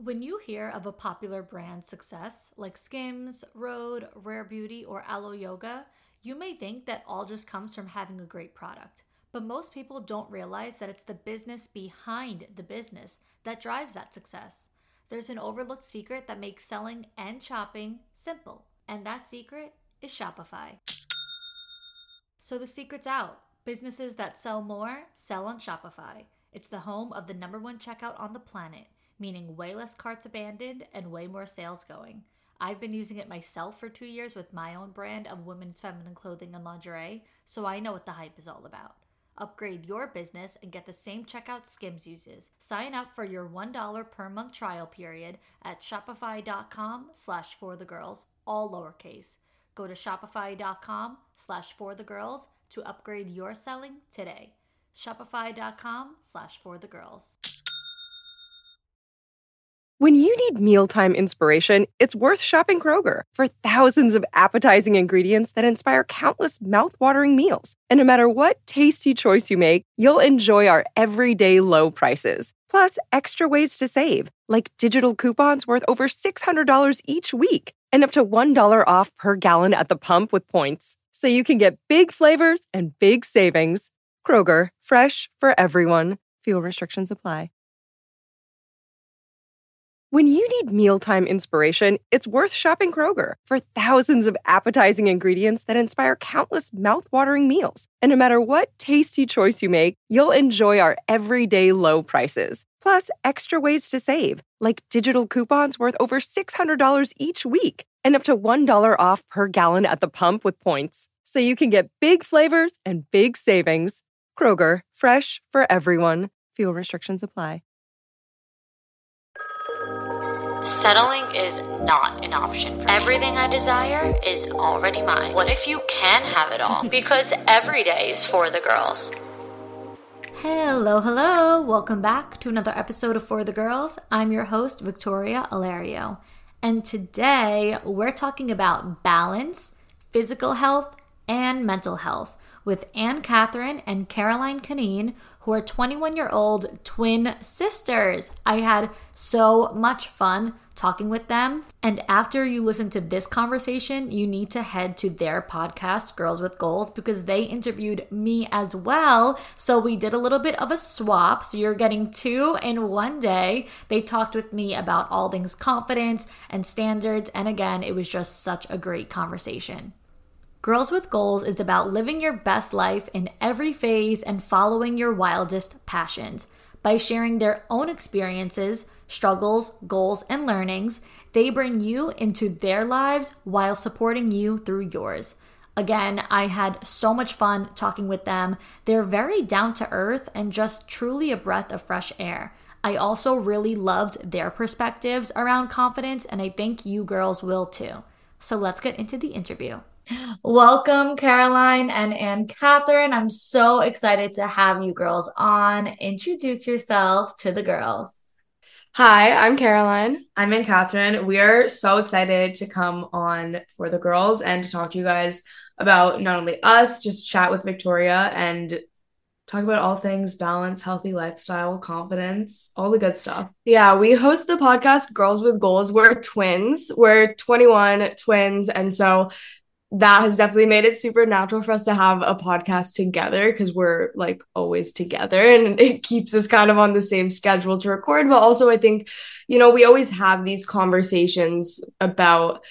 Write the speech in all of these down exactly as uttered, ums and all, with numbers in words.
When you hear of a popular brand success like Skims, Rhode, Rare Beauty, or Aloe Yoga, you may think that all just comes from having a great product. But most people don't realize that it's the business behind the business that drives that success. There's an overlooked secret that makes selling and shopping simple, and that secret is Shopify. So the secret's out. Businesses that sell more sell on Shopify. It's the home of the number one checkout on the planet, meaning way less carts abandoned and way more sales going. I've been using it myself for two years with my own brand of women's feminine clothing and lingerie, so I know what the hype is all about. Upgrade your business and get the same checkout Skims uses. Sign up for your one dollar per month trial period at shopify.com slash for the girls, all lowercase. Go to shopify.com slash for the girls to upgrade your selling today. Shopify.com slash for the girls. When you need mealtime inspiration, it's worth shopping Kroger for thousands of appetizing ingredients that inspire countless mouthwatering meals. And no matter what tasty choice you make, you'll enjoy our everyday low prices. Plus, extra ways to save, like digital coupons worth over six hundred dollars each week and up to one dollar off per gallon at the pump with points. So you can get big flavors and big savings. Kroger, fresh for everyone. Fuel restrictions apply. When you need mealtime inspiration, it's worth shopping Kroger for thousands of appetizing ingredients that inspire countless mouthwatering meals. And no matter what tasty choice you make, you'll enjoy our everyday low prices. Plus, extra ways to save, like digital coupons worth over six hundred dollars each week and up to one dollar off per gallon at the pump with points. So you can get big flavors and big savings. Kroger, fresh for everyone. Fuel restrictions apply. Settling is not an option for me. Everything I desire is already mine. What if you can have it all? Because every day is for the girls. Hello, hello. Welcome back to another episode of For the Girls. I'm your host, Victoria Alario. And today we're talking about balance, physical health, and mental health with Anne Catherine and Caroline Canine, who are twenty-one-year-old twin sisters. I had so much fun talking with them. And after you listen to this conversation, you need to head to their podcast, Girls with Goals, because they interviewed me as well. So we did a little bit of a swap. So you're getting two in one day. They talked with me about all things confidence and standards. And again, it was just such a great conversation. Girls with Goals is about living your best life in every phase and following your wildest passions. By sharing their own experiences, struggles, goals, and learnings, they bring you into their lives while supporting you through yours. Again, I had so much fun talking with them. They're very down to earth and just truly a breath of fresh air. I also really loved their perspectives around confidence, and I think you girls will too. So let's get into the interview. Welcome, Caroline and Anne Catherine. I'm so excited to have you girls on. Introduce yourself to the girls. Hi, I'm Caroline. I'm Anne Catherine. We are so excited to come on For the Girls and to talk to you guys about not only us, just chat with Victoria and talk about all things balance, healthy lifestyle, confidence, all the good stuff. Yeah, we host the podcast Girls with Goals. We're twins. We're twenty-one twins. And so that has definitely made it super natural for us to have a podcast together because we're like always together and it keeps us kind of on the same schedule to record. But also I think, you know, we always have these conversations about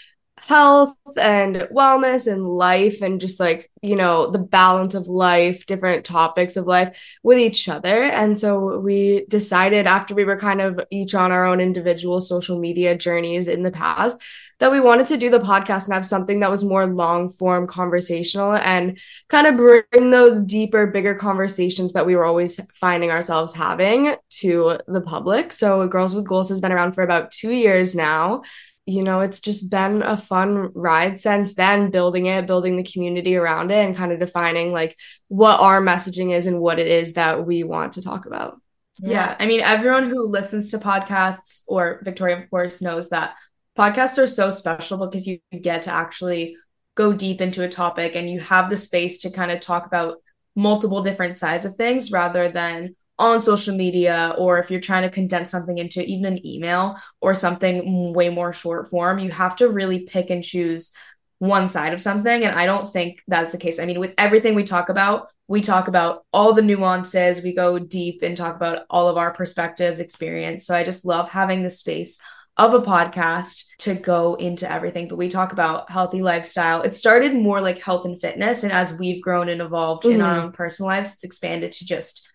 health and wellness and life and just like, you know, the balance of life, different topics of life with each other. And so we decided after we were kind of each on our own individual social media journeys in the past that we wanted to do the podcast and have something that was more long form conversational and kind of bring those deeper, bigger conversations that we were always finding ourselves having to the public. So Girls with Goals has been around for about two years now. You know, it's just been a fun ride since then, building it, building the community around it and kind of defining like what our messaging is and what it is that we want to talk about. Yeah. yeah. I mean, everyone who listens to podcasts, or Victoria, of course, knows that podcasts are so special because you get to actually go deep into a topic and you have the space to kind of talk about multiple different sides of things rather than on social media, or if you're trying to condense something into even an email or something way more short form, you have to really pick and choose one side of something. And I don't think that's the case. I mean, with everything we talk about, we talk about all the nuances, we go deep and talk about all of our perspectives, experience. So I just love having the space of a podcast to go into everything. But we talk about healthy lifestyle. It started more like health and fitness. And as we've grown and evolved mm-hmm. in our own personal lives, it's expanded to just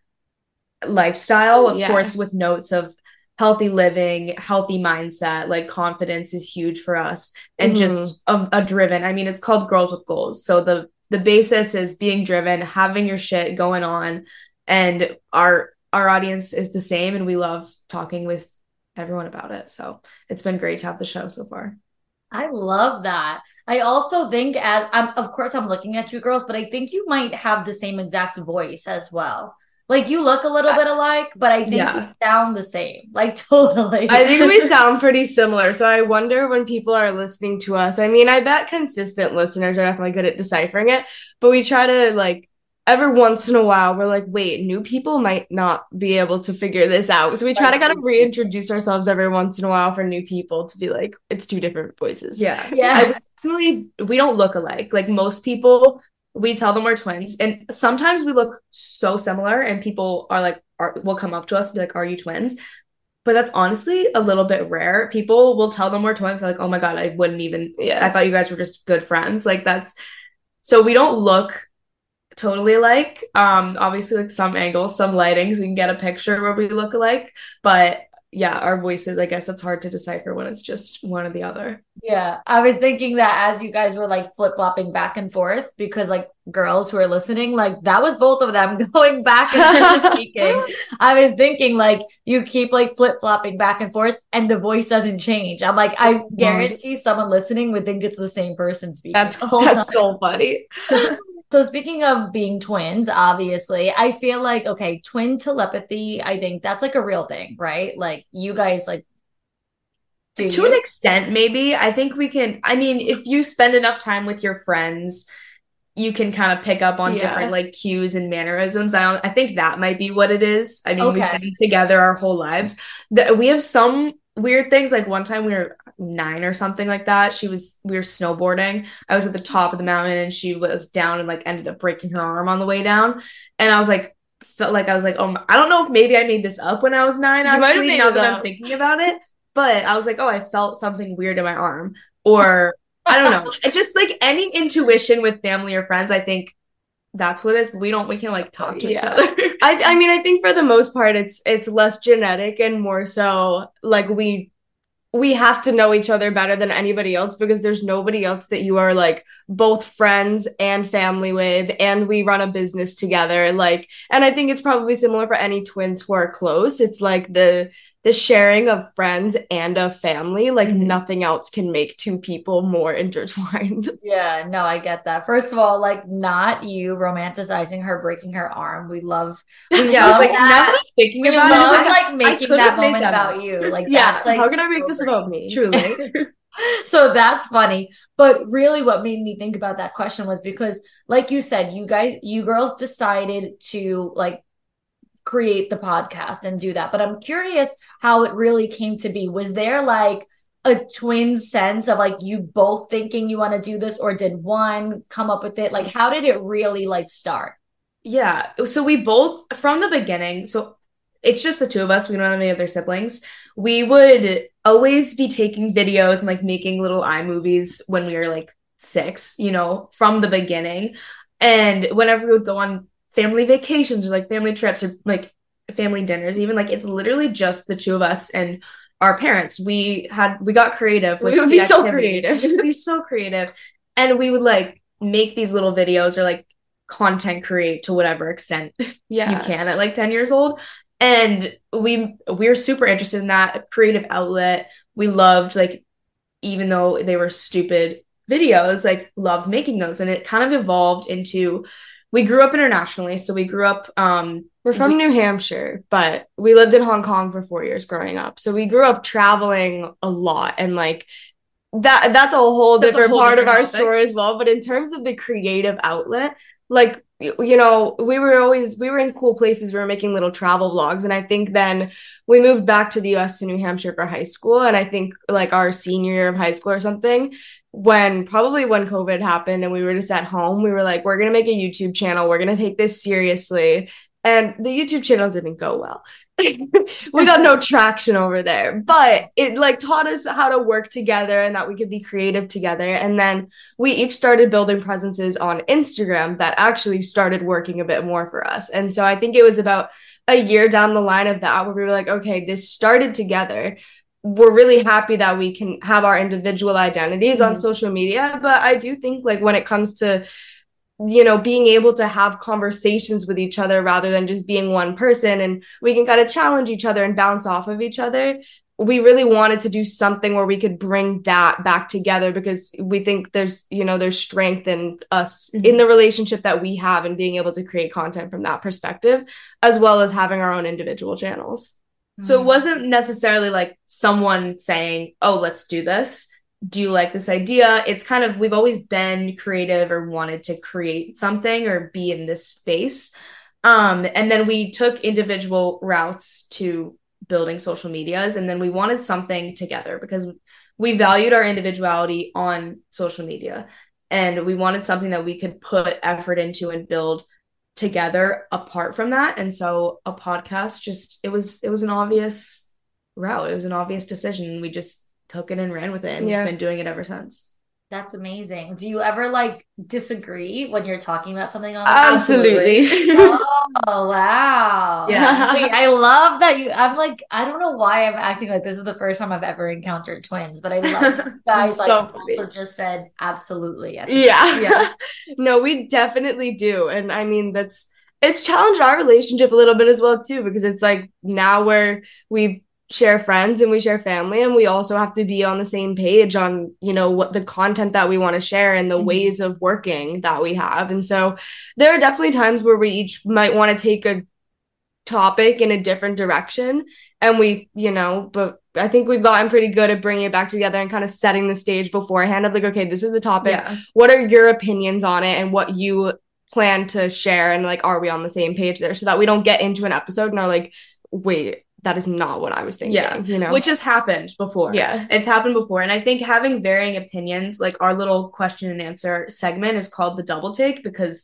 lifestyle, of yeah. course, with notes of healthy living, healthy mindset. Like confidence is huge for us, and mm-hmm. just a, a driven. I mean, it's called Girls with Goals. So the the basis is being driven, having your shit going on, and our our audience is the same, and we love talking with everyone about it. So it's been great to have the show so far. I love that. I also think, as I'm, of course, I'm looking at you girls, but I think you might have the same exact voice as well. Like, you look a little bit alike, but I think yeah. you sound the same. Like, totally. I think we sound pretty similar. So I wonder when people are listening to us. I mean, I bet consistent listeners are definitely good at deciphering it. But we try to, like, every once in a while, we're like, wait, new people might not be able to figure this out. So we try to kind of reintroduce ourselves every once in a while for new people to be like, it's two different voices. Yeah. Yeah. Definitely, we don't look alike. Like, most people, we tell them we're twins, and sometimes we look so similar, and people are like, are, will come up to us and be like, are you twins? But that's honestly a little bit rare. People will tell them we're twins. They're like, oh my God, I wouldn't even, yeah. I thought you guys were just good friends. Like, that's, so we don't look totally alike. Um, obviously, like, some angles, some lightings, we can get a picture where we look alike, but yeah, our voices, I guess it's hard to decipher when it's just one or the other. Yeah, I was thinking that as you guys were like flip-flopping back and forth, because like girls who are listening, like that was both of them going back and speaking. I was thinking like you keep like flip-flopping back and forth and the voice doesn't change. I'm like, I guarantee someone listening would think it's the same person speaking. That's, that's so funny. So speaking of being twins, obviously, I feel like, okay, twin telepathy, I think that's like a real thing, right? Like, you guys, like, do to you? an extent, maybe. I think we can, I mean, if you spend enough time with your friends, you can kind of pick up on yeah. different, like, cues and mannerisms. I don't, I think that might be what it is. I mean, okay. we've been together our whole lives. The, we have some weird things. Like, one time we were nine or something like that. She was, we were snowboarding. I was at the top of the mountain and she was down and like ended up breaking her arm on the way down. And I was like, felt like I was like, oh, I don't know if maybe I made this up when I was nine, actually, now that I'm thinking about it. But I was like, oh, I felt something weird in my arm. Or I don't know. It's just like any intuition with family or friends, I think that's what it is. We don't, we can like talk to yeah. each other. I, I mean, I think for the most part, it's, it's less genetic and more so like we, we have to know each other better than anybody else, because there's nobody else that you are like both friends and family with, and we run a business together. Like, and I think it's probably similar for any twins who are close. It's like the, the sharing of friends and of family, like mm-hmm. nothing else can make two people more intertwined. Yeah, no, I get that. First of all, like, not you romanticizing her breaking her arm. We love, we yeah, love I was like, that. now that I'm thinking we about love, it, like, making that moment that about you. Like, yeah, that's like, how can I so make this great. about me? Truly. So that's funny. But really what made me think about that question was because, like you said, you guys, you girls decided to like create the podcast and do that. But I'm curious how it really came to be. Was there like a twin sense of like you both thinking you want to do this, or did one come up with it? Like, how did it really like start? Yeah. So we both, from the beginning, so it's just the two of us. We don't have any other siblings. We would always be taking videos and like making little iMovies when we were like six, you know, from the beginning. And whenever we would go on family vacations or like family trips or like family dinners, even, like, it's literally just the two of us and our parents. We had, we got creative. With we would be so creative. We would be so creative. And we would like make these little videos or like content create to whatever extent yeah. you can at like ten years old. And we we were super interested in that creative outlet. We loved, like, even though they were stupid videos, like, loved making those. And it kind of evolved into, we grew up internationally. So we grew up, um, we're from we, New Hampshire, but we lived in Hong Kong for four years growing up. So we grew up traveling a lot, and like that, that's a whole different a whole part different of our topic. story as well. But in terms of the creative outlet, like, you know, we were always, we were in cool places. We were making little travel vlogs. And I think then we moved back to the U S to New Hampshire for high school. And I think like our senior year of high school or something, when probably when COVID happened and we were just at home, we were like, we're going to make a YouTube channel. We're going to take this seriously. And the YouTube channel didn't go well. We got no traction over there, but it like taught us how to work together and that we could be creative together. And then we each started building presences on Instagram that actually started working a bit more for us. And so I think it was about a year down the line of that where we were like, okay, this started together. We're really happy that we can have our individual identities mm-hmm. on social media. But I do think like when it comes to, you know, being able to have conversations with each other rather than just being one person, and we can kind of challenge each other and bounce off of each other. We really wanted to do something where we could bring that back together because we think there's, you know, there's strength in us mm-hmm. in the relationship that we have and being able to create content from that perspective, as well as having our own individual channels. Mm-hmm. So it wasn't necessarily like someone saying, oh, let's do this. Do you like this idea? It's kind of, we've always been creative or wanted to create something or be in this space. Um, and then we took individual routes to building social medias. And then we wanted something together because we valued our individuality on social media. And we wanted something that we could put effort into and build together apart from that. And so a podcast just, it was, it was an obvious route. It was an obvious decision. We just took it and ran with it, and yeah. we've been doing it ever since. That's amazing. Do you ever like disagree when you're talking about something on Absolutely. Oh wow. Yeah. Wait, I love that you I'm like, I don't know why I'm acting like this is the first time I've ever encountered twins, but I love that you guys like so also just said absolutely. Yeah. Yeah. No, we definitely do. And I mean that's it's challenged our relationship a little bit as well too, because it's like now where we share friends and we share family, and we also have to be on the same page on, you know, what the content that we want to share and the mm-hmm. ways of working that we have. And so there are definitely times where we each might want to take a topic in a different direction, and we, you know, but I think we've gotten pretty good at bringing it back together and kind of setting the stage beforehand of like, okay, this is the topic. Yeah. What are your opinions on it and what you plan to share? And like, are we on the same page there, so that we don't get into an episode and are like, wait, that is not what I was thinking. Yeah, you know, which has happened before. Yeah, it's happened before. And I think having varying opinions, like our little question and answer segment is called the double take, because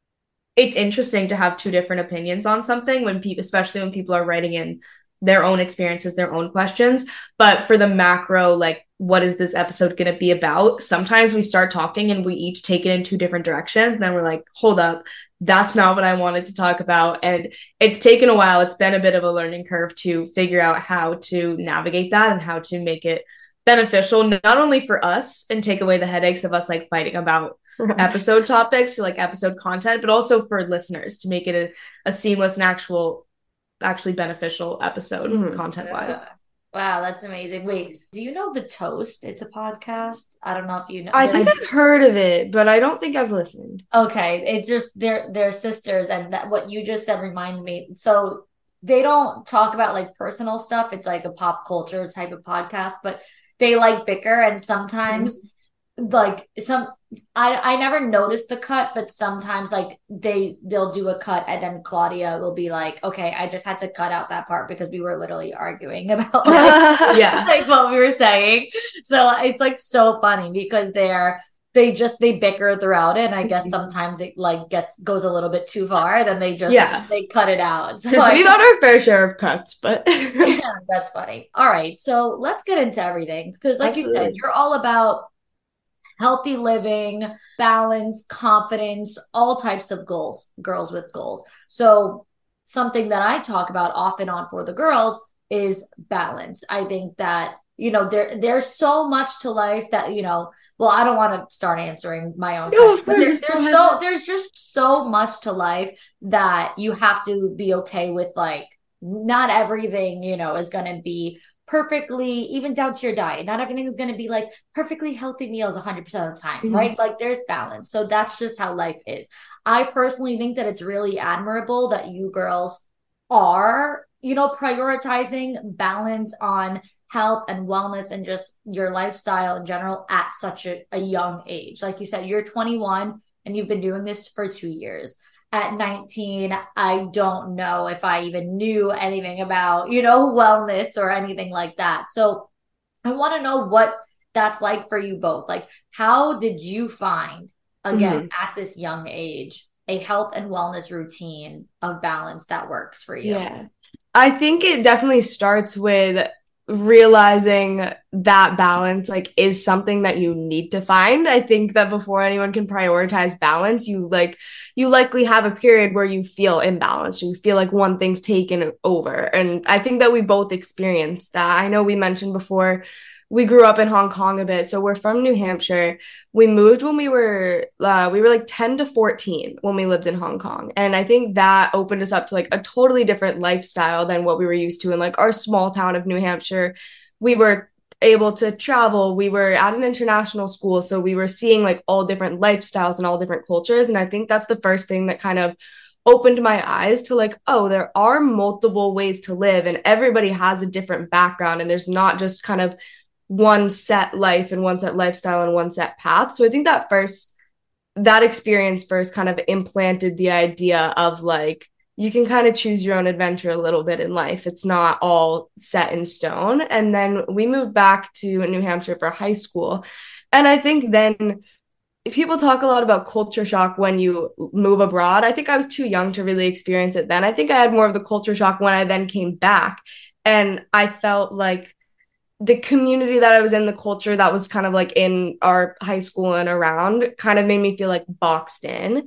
it's interesting to have two different opinions on something when people, especially when people are writing in their own experiences, their own questions. But for the macro, like, what is this episode going to be about? Sometimes we start talking and we each take it in two different directions. And then we're like, hold up, that's not what I wanted to talk about. And it's taken a while. It's been a bit of a learning curve to figure out how to navigate that and how to make it beneficial, not only for us and take away the headaches of us like fighting about episode topics or like episode content, but also for listeners to make it a, a seamless and actual, actually beneficial episode mm-hmm. content wise. Yeah. Wow, that's amazing. Wait, do you know The Toast? It's a podcast. I don't know if you know. I think I've heard of it, but I don't think I've listened. Okay, it's just they're they're sisters, and that what you just said reminded me. So they don't talk about like personal stuff. It's like a pop culture type of podcast, but they like bicker, and sometimes mm-hmm. like some I I never noticed the cut, but sometimes like they they'll do a cut, and then Claudia will be like, okay, I just had to cut out that part because we were literally arguing about like, yeah like what we were saying. So it's like so funny because they're they just they bicker throughout it, and I guess sometimes it like gets goes a little bit too far, then they just yeah. they cut it out. So we've had our fair share of cuts, but yeah, that's funny. All right, so let's get into everything, because like Absolutely. You said, you're all about healthy living, balance, confidence, all types of goals, girls with goals. So something that I talk about often on For the Girls is balance. I think that, you know, there there's so much to life that, you know, well, I don't want to start answering my own no, question, but there, there's so there's just so much to life that you have to be okay with. Like, not everything, you know, is going to be perfectly, even down to your diet. Not everything is going to be like perfectly healthy meals one hundred percent of the time, mm-hmm. right? Like there's balance. So that's just how life is. I personally think that it's really admirable that you girls are, you know, prioritizing balance on health and wellness and just your lifestyle in general at such a, a young age. Like you said, you're twenty-one and you've been doing this for two years. at nineteen, I don't know if I even knew anything about, you know, wellness or anything like that. So I want to know what that's like for you both. Like, how did you find, again, Mhm. at this young age, a health and wellness routine of balance that works for you? Yeah. I think it definitely starts with realizing that balance like is something that you need to find. I think that before anyone can prioritize balance, you like you likely have a period where you feel imbalanced or you feel like one thing's taken over. And I think that we both experienced that. I know we mentioned before we grew up in Hong Kong a bit, so we're from New Hampshire. We moved when we were uh, we were like ten to fourteen when we lived in Hong Kong, and I think that opened us up to like a totally different lifestyle than what we were used to in like our small town of New Hampshire. We were able to travel. We were at an international school, so we were seeing like all different lifestyles and all different cultures, and I think that's the first thing that kind of opened my eyes to like, oh, there are multiple ways to live and everybody has a different background, and there's not just kind of one set life and one set lifestyle and one set path. So I think that first, that experience first kind of implanted the idea of like, you can kind of choose your own adventure a little bit in life. It's not all set in stone. And then we moved back to New Hampshire for high school. And I think then people talk a lot about culture shock when you move abroad. I think I was too young to really experience it then. I think I had more of the culture shock when I then came back. And I felt like the community that I was in, the culture that was kind of like in our high school and around, kind of made me feel like boxed in.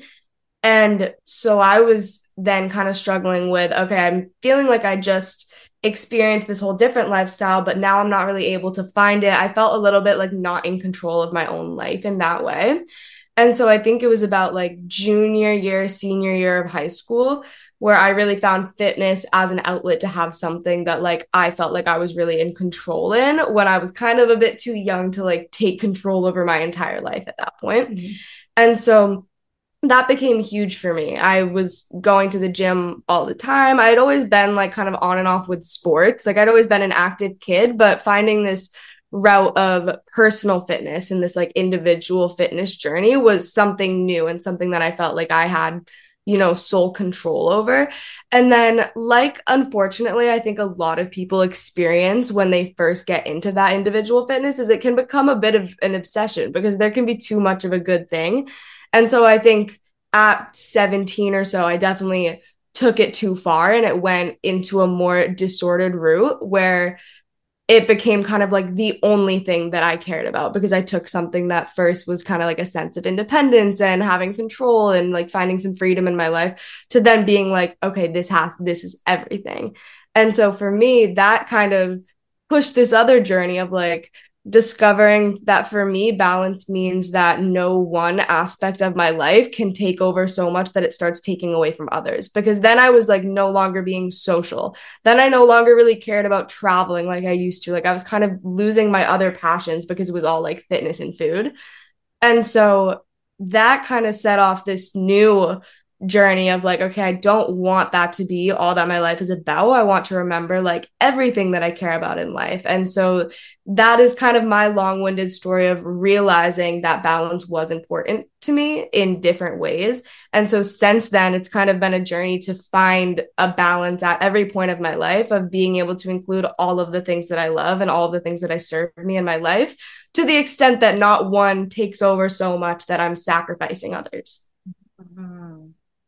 And so I was then kind of struggling with, okay, I'm feeling like I just experienced this whole different lifestyle, but now I'm not really able to find it. I felt a little bit like not in control of my own life in that way. And so I think it was about like junior year, senior year of high school where I really found fitness as an outlet to have something that like I felt like I was really in control in when I was kind of a bit too young to like take control over my entire life at that point. Mm-hmm. And so that became huge for me. I was going to the gym all the time. I'd always been like kind of on and off with sports. Like I'd always been an active kid, but finding this route of personal fitness and this like individual fitness journey was something new and something that I felt like I had, you know, sole control over. And then, like, unfortunately, I think a lot of people experience when they first get into that individual fitness is it can become a bit of an obsession because there can be too much of a good thing. And so I think at seventeen or so, I definitely took it too far and it went into a more disordered route where it became kind of like the only thing that I cared about because I took something that first was kind of like a sense of independence and having control and like finding some freedom in my life to then being like, okay, this has, this is everything. And so for me, that kind of pushed this other journey of like discovering that for me, balance means that no one aspect of my life can take over so much that it starts taking away from others. Because then I was like no longer being social. Then I no longer really cared about traveling like I used to. Like I was kind of losing my other passions because it was all like fitness and food. And so that kind of set off this new journey of like, okay, I don't want that to be all that my life is about. I want to remember like everything that I care about in life. And so that is kind of my long-winded story of realizing that balance was important to me in different ways. And so since then, it's kind of been a journey to find a balance at every point of my life of being able to include all of the things that I love and all of the things that I serve me in my life to the extent that not one takes over so much that I'm sacrificing others. Mm-hmm.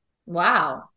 Wow.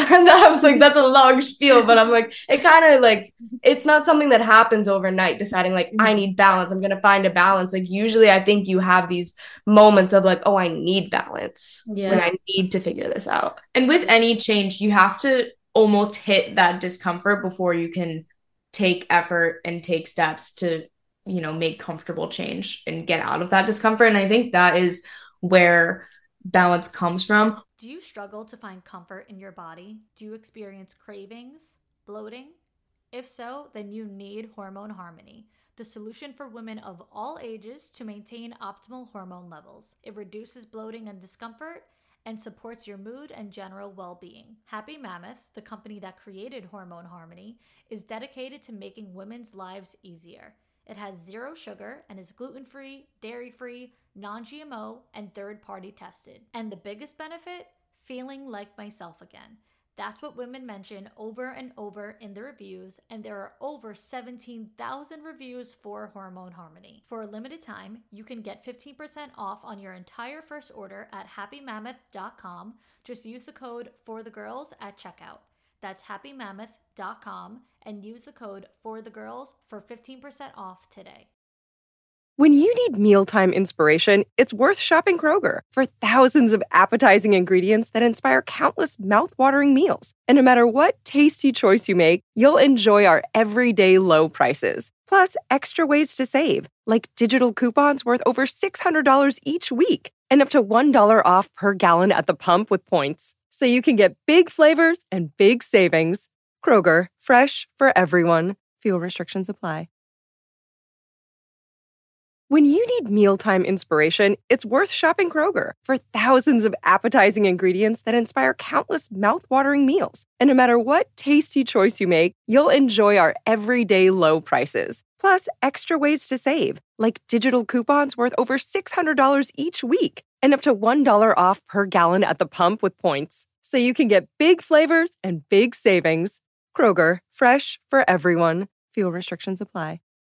I was like, that's a long spiel, but I'm like, it kind of like, it's not something that happens overnight, deciding like, I need balance. I'm going to find a balance. Like, usually I think you have these moments of like, oh, I need balance. Yeah. When I need to figure this out. And with any change, you have to almost hit that discomfort before you can take effort and take steps to, you know, make comfortable change and get out of that discomfort. And I think that is where balance comes from. Do you struggle to find comfort in your body? Do you experience cravings, bloating? If so, then you need Hormone Harmony, the solution for women of all ages to maintain optimal hormone levels. It reduces bloating and discomfort and supports your mood and general well-being. Happy Mammoth, the company that created Hormone Harmony, is dedicated to making women's lives easier. It has zero sugar and is gluten-free, dairy-free, non-G M O, and third-party tested. And the biggest benefit? feeling like myself again. That's what women mention over and over in the reviews, and there are over seventeen thousand reviews for Hormone Harmony. For a limited time, you can get fifteen percent off on your entire first order at happy mammoth dot com. Just use the code FORTHEGIRLS at checkout. That's happy mammoth dot com and use the code FORTHEGIRLS for fifteen percent off today. When you need mealtime inspiration, it's worth shopping Kroger. For thousands of appetizing ingredients that inspire countless mouth-watering meals. And no matter what tasty choice you make, you'll enjoy our everyday low prices. Plus, extra ways to save, like digital coupons worth over six hundred dollars each week and up to one dollar off per gallon at the pump with points. So you can get big flavors and big savings. Kroger, fresh for everyone. Fuel restrictions apply. When you need mealtime inspiration, it's worth shopping Kroger. For thousands of appetizing ingredients that inspire countless mouth-watering meals. And no matter what tasty choice you make, you'll enjoy our everyday low prices. Plus, extra ways to save, like digital coupons worth over six hundred dollars each week and up to one dollar off per gallon at the pump with points. So you can get big flavors and big savings. Kroger, fresh for everyone. Fuel restrictions apply.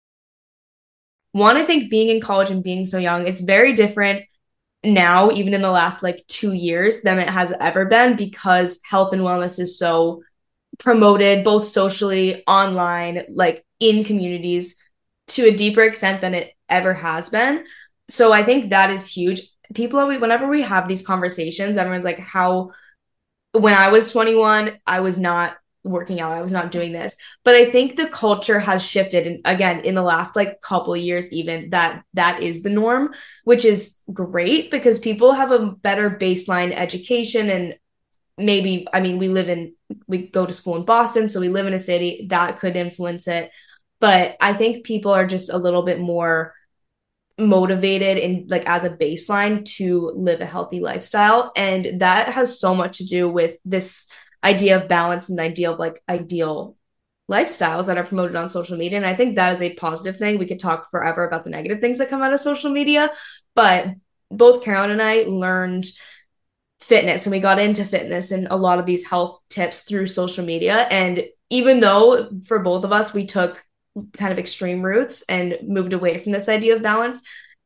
One, I think being in college and being so young, it's very different now, even in the last like two years than it has ever been, because health and wellness is so promoted, both socially, online, like in communities, to a deeper extent than it ever has been. So I think that is huge. People always, whenever we have these conversations, everyone's like, how, when I was twenty-one, I was not working out. I was not doing this. But I think the culture has shifted. And again, in the last like couple of years, even that that is the norm, which is great because people have a better baseline education. And maybe, I mean, we live in, we go to school in Boston, so we live in a city that could influence it. But I think people are just a little bit more motivated in like as a baseline to live a healthy lifestyle. And that has so much to do with this idea of balance and the idea of like ideal lifestyles that are promoted on social media. And I think that is a positive thing. We could talk forever about the negative things that come out of social media, but both Carolyn and I learned fitness and we got into fitness and a lot of these health tips through social media. And even though for both of us, we took kind of extreme routes and moved away from this idea of balance,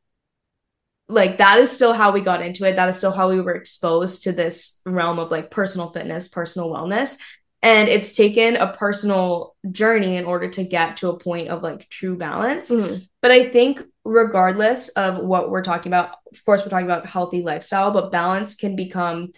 like that is still how we got into it. That is still how we were exposed to this realm of like personal fitness, personal wellness. And it's taken a personal journey in order to get to a point of like true balance. Mm-hmm. But I think regardless of what we're talking about, of course, we're talking about healthy lifestyle, but balance can become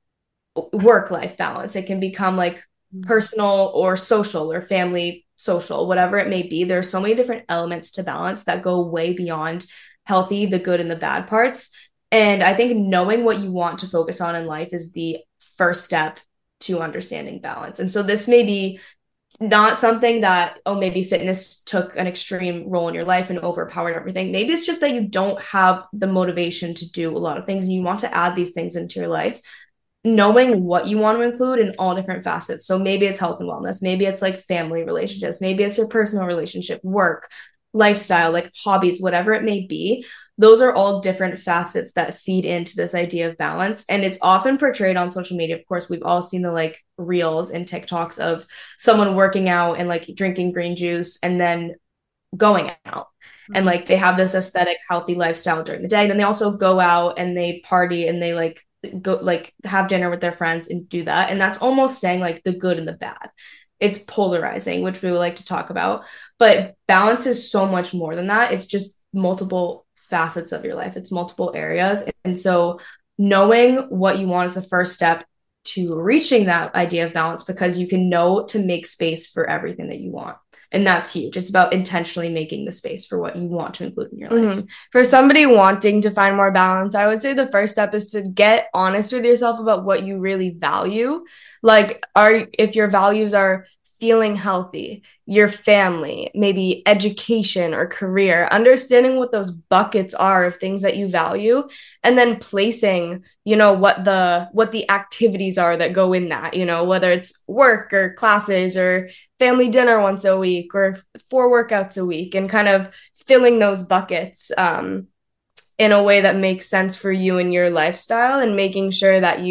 work-life balance. It can become like mm-hmm. personal or social or family social, whatever it may be. There are so many different elements to balance that go way beyond healthy, the good and the bad parts. And I think knowing what you want to focus on in life is the first step to understanding balance. And so this may be not something that, oh, maybe fitness took an extreme role in your life and overpowered everything. Maybe it's just that you don't have the motivation to do a lot of things and you want to add these things into your life. Knowing what you want to include in all different facets. So maybe it's health and wellness. Maybe it's like family relationships. Maybe it's your personal relationship, work, lifestyle, like hobbies, whatever it may be. Those are all different facets that feed into this idea of balance. And it's often portrayed on social media. Of course, we've all seen the like reels and TikToks of someone working out and like drinking green juice and then going out. Mm-hmm. And like they have this aesthetic, healthy lifestyle during the day. And then they also go out and they party and they like go like have dinner with their friends and do that. And that's almost saying like the good and the bad. It's polarizing, which we would like to talk about. But balance is so much more than that. It's just multiple facets of your life. It's multiple areas. And so knowing what you want is the first step to reaching that idea of balance, because you can know to make space for everything that you want. And that's huge. It's about intentionally making the space for what you want to include in your life. Mm-hmm. For somebody wanting to find more balance, I would say the first step is to get honest with yourself about what you really value. Like, are if your values are feeling healthy, your family, maybe education or career, understanding what those buckets are of things that you value, and then placing, you know, what the what the activities are that go in that, you know, whether it's work or classes or family dinner once a week or four workouts a week, and kind of filling those buckets um, in a way that makes sense for you and your lifestyle, and making sure that you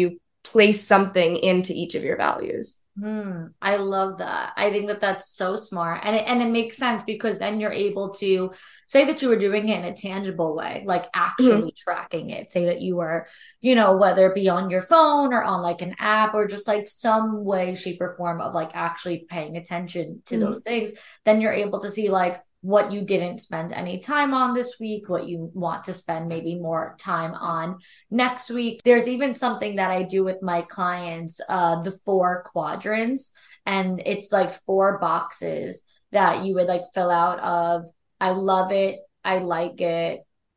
place something into each of your values. Hmm, I love that. I think that that's so smart. And it, and it makes sense because then you're able to say that you were doing it in a tangible way, like actually mm-hmm. tracking it. Say that you were, you know, whether it be on your phone or on like an app or just like some way, shape, or form of like actually paying attention to mm-hmm. those things. Then you're able to see like what you didn't spend any time on this week, what you want to spend maybe more time on next week. There's even something that I do with my clients, uh, the four quadrants, and it's like four boxes that you would like fill out of, I love it, I like it,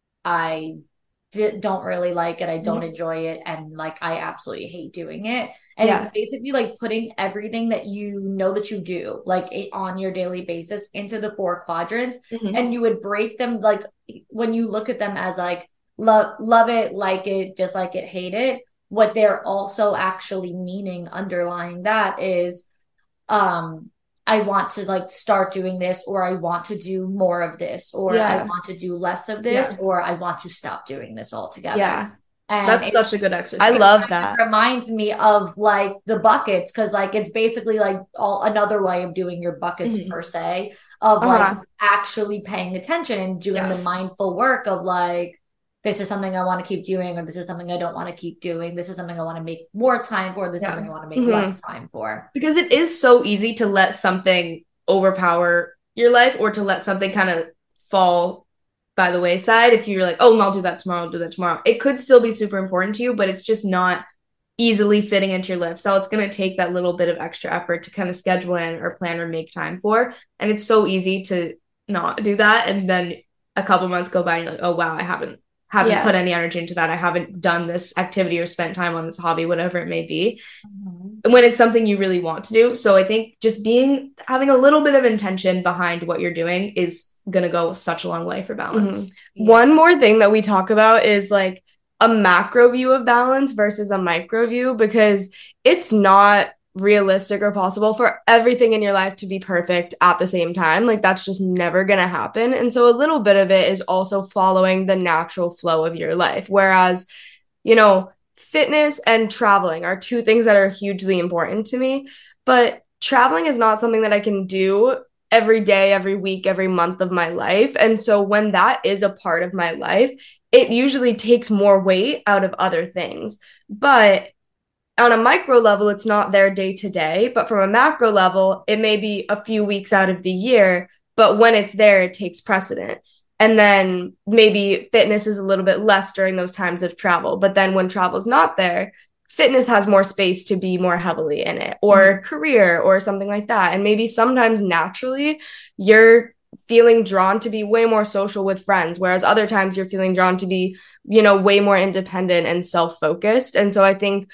I d- don't really like it, I don't mm-hmm. enjoy it, and like I absolutely hate doing it. And yeah. it's basically like putting everything that you know that you do like it, on your daily basis into the four quadrants. Mm-hmm. And you would break them like when you look at them as like love love it, like it, dislike it, hate it. What they're also actually meaning underlying that is um I want to like start doing this, or I want to do more of this, or yeah. I want to do less of this, yeah. or I want to stop doing this altogether. Yeah. And that's such a good exercise. I love that. It reminds me of like the buckets, because like it's basically like all another way of doing your buckets mm-hmm. per se, of uh-huh. like actually paying attention and doing yeah. the mindful work of like, this is something I want to keep doing, or this is something I don't want to keep doing. This is something I want to make more time for. This yeah. is something I want to make mm-hmm. less time for. Because it is so easy to let something overpower your life, or to let something kind of fall by the wayside. If you're like, oh, I'll do that tomorrow, I'll do that tomorrow. It could still be super important to you, but it's just not easily fitting into your lifestyle. It's going to take that little bit of extra effort to kind of schedule in or plan or make time for. And it's so easy to not do that. And then a couple months go by and you're like, oh, wow, I haven't haven't yeah. put any energy into that. I haven't done this activity or spent time on this hobby, whatever it may be. Mm-hmm. When it's something you really want to do. So I think just being, having a little bit of intention behind what you're doing is going to go such a long way for balance. Mm-hmm. Yeah. One more thing that we talk about is like a macro view of balance versus a micro view, because it's not realistic or possible for everything in your life to be perfect at the same time. Like that's just never going to happen. And so a little bit of it is also following the natural flow of your life. Whereas, you know, fitness and traveling are two things that are hugely important to me, but traveling is not something that I can do every day, every week, every month of my life. And so when that is a part of my life, it usually takes more weight out of other things. But on a micro level, it's not there day to day, but from a macro level, it may be a few weeks out of the year, but when it's there, it takes precedent. And then maybe fitness is a little bit less during those times of travel. But then when travel's not there, fitness has more space to be more heavily in it, or mm-hmm. career or something like that. And maybe sometimes naturally you're feeling drawn to be way more social with friends, whereas other times you're feeling drawn to be, you know, way more independent and self-focused. And so I think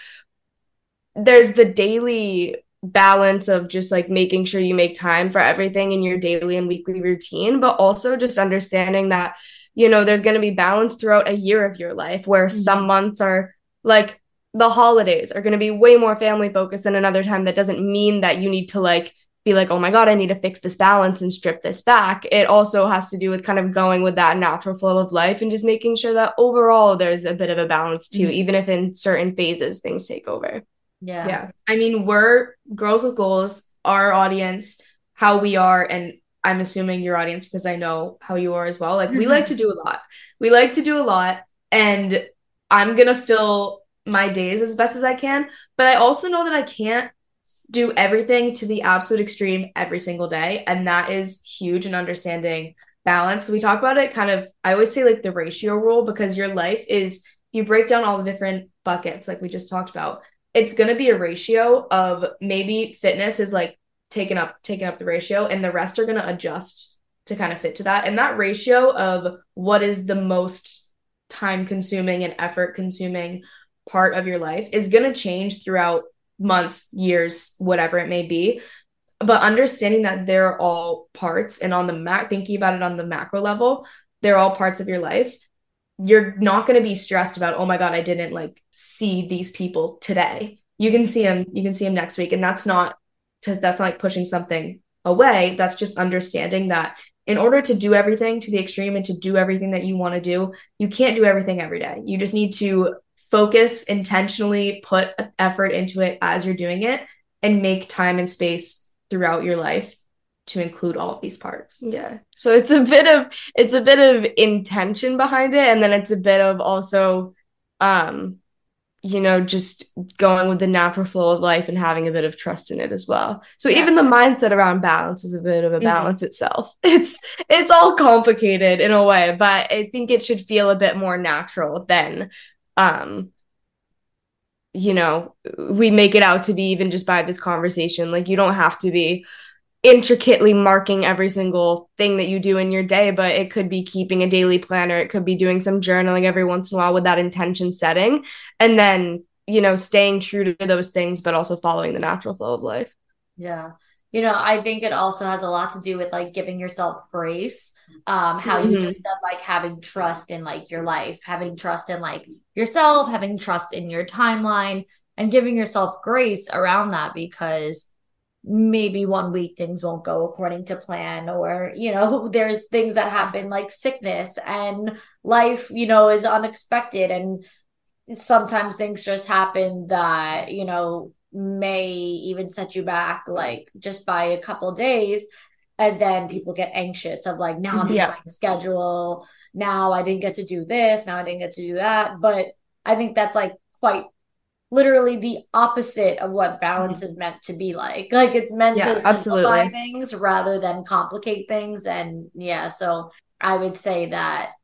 there's the daily balance of just like making sure you make time for everything in your daily and weekly routine, but also just understanding that, you know, there's going to be balance throughout a year of your life, where mm-hmm. some months are like the holidays are going to be way more family focused than another time. That doesn't mean that you need to like be like, oh my God, I need to fix this balance and strip this back. It also has to do with kind of going with that natural flow of life and just making sure that overall there's a bit of a balance too, mm-hmm. even if in certain phases things take over. Yeah. Yeah. I mean, we're girls with goals, our audience, how we are, and I'm assuming your audience, because I know how you are as well. Like, mm-hmm. we like to do a lot. We like to do a lot, and I'm going to fill my days as best as I can. But I also know that I can't do everything to the absolute extreme every single day. And that is huge in understanding balance. So we talk about it kind of, I always say like the ratio rule, because your life is, you break down all the different buckets, like we just talked about. It's going to be a ratio of maybe fitness is like taking up, taking up the ratio, and the rest are going to adjust to kind of fit to that. And that ratio of what is the most time consuming and effort consuming part of your life is going to change throughout months, years, whatever it may be. But understanding that they're all parts, and on the mac, thinking about it on the macro level, they're all parts of your life. You're not going to be stressed about, oh my God, I didn't like see these people today. You can see them, you can see them next week. And that's not, to, that's not like pushing something away. That's just understanding that in order to do everything to the extreme and to do everything that you want to do, you can't do everything every day. You just need to focus intentionally, put effort into it as you're doing it, and make time and space throughout your life to include all of these parts. Yeah. So it's a bit of it's a bit of intention behind it, and then it's a bit of also um you know, just going with the natural flow of life and having a bit of trust in it as well. So yeah. Even the mindset around balance is a bit of a balance mm-hmm. itself. It's it's all complicated in a way, but I think it should feel a bit more natural than um you know, we make it out to be even just by this conversation. Like, you don't have to be intricately marking every single thing that you do in your day, but it could be keeping a daily planner. It could be doing some journaling every once in a while with that intention setting, and then, you know, staying true to those things, but also following the natural flow of life. Yeah. You know, I think it also has a lot to do with like giving yourself grace. Um, how mm-hmm. you just said, like having trust in like your life, having trust in like yourself, having trust in your timeline, and giving yourself grace around that, because maybe one week things won't go according to plan, or, you know, there's things that happen like sickness, and life, you know, is unexpected. And sometimes things just happen that, you know, may even set you back like just by a couple days. And then people get anxious of like, now I'm behind yeah. the schedule. Now I didn't get to do this. Now I didn't get to do that. But I think that's like quite literally the opposite of what balance mm-hmm. is meant to be like. Like, it's meant yeah, to simplify absolutely. things rather than complicate things. And yeah, so I would say that,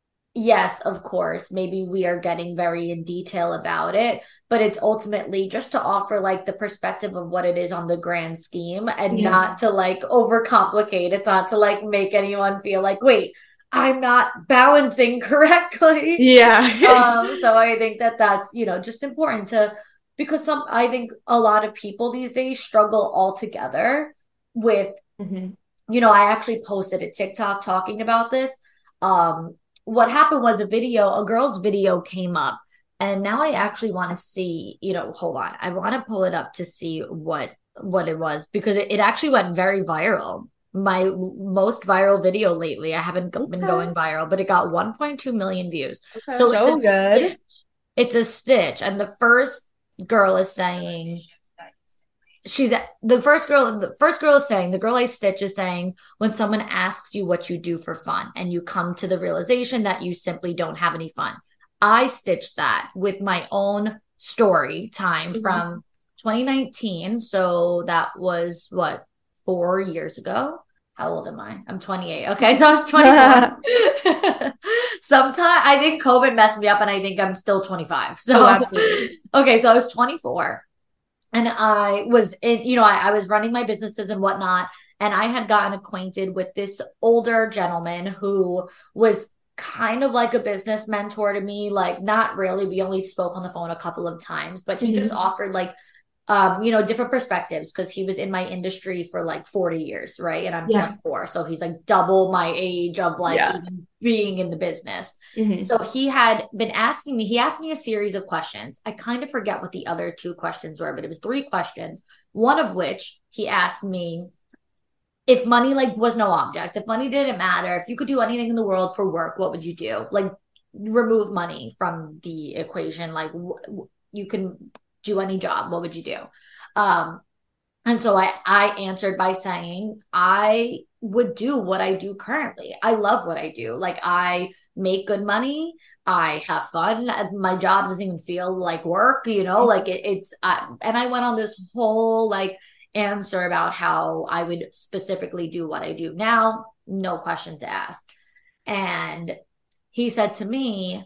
yes, of course, maybe we are getting very in detail about it, but it's ultimately just to offer like the perspective of what it is on the grand scheme, and yeah. not to like overcomplicate. It's not to like make anyone feel like, wait, I'm not balancing correctly. Yeah. um, so I think that that's, you know, just important to, because some, I think a lot of people these days struggle altogether with, mm-hmm. you know, I actually posted a TikTok talking about this. Um, what happened was a video, a girl's video came up, and now I actually want to see, you know, hold on. I want to pull it up to see what, what it was, because it, it actually went very viral. My most viral video lately. I haven't okay. been going viral, but it got one point two million views. Okay. So, so it's good. Stitch. It's a stitch. And the first girl is saying, she's the first girl, the first girl is saying, the girl I stitch is saying, when someone asks you what you do for fun and you come to the realization that you simply don't have any fun. I stitched that with my own story time mm-hmm. from twenty nineteen. So that was what? Four years ago. How old am I? I'm twenty-eight. Okay, so I was twenty-four. Sometime I think COVID messed me up, and I think I'm still twenty-five. So oh, absolutely. Okay, so I was twenty-four, and I was in, you know, I, I was running my businesses and whatnot, and I had gotten acquainted with this older gentleman who was kind of like a business mentor to me. Like, not really. We only spoke on the phone a couple of times, but he mm-hmm. just offered like Um, you know, different perspectives, because he was in my industry for like forty years, right? And I'm yeah. twenty-four. So he's like double my age of like yeah. even being in the business. Mm-hmm. So he had been asking me, he asked me a series of questions. I kind of forget what the other two questions were, but it was three questions. One of which he asked me, if money like was no object, if money didn't matter, if you could do anything in the world for work, what would you do? Like, remove money from the equation. Like, w- you can do any job, what would you do? Um, and so I, I answered by saying, I would do what I do currently. I love what I do. Like, I make good money. I have fun. My job doesn't even feel like work, you know, like it, it's, uh, and I went on this whole like answer about how I would specifically do what I do now, no questions asked. And he said to me,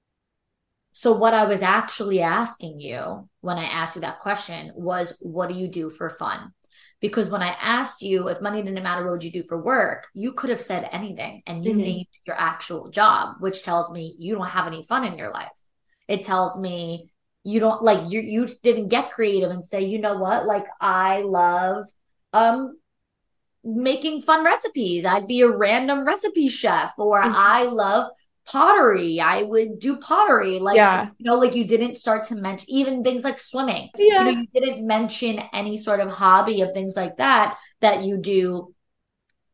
so what I was actually asking you when I asked you that question was, what do you do for fun? Because when I asked you if money didn't matter, what would you do for work? You could have said anything, and you mm-hmm. named your actual job, which tells me you don't have any fun in your life. It tells me you don't like, you, you didn't get creative and say, you know what? Like, I love, um, making fun recipes. I'd be a random recipe chef, or mm-hmm. I love pottery. I would do pottery. Like, yeah. you know, like you didn't start to mention even things like swimming. Yeah. You know, you didn't mention any sort of hobby of things like that, that you do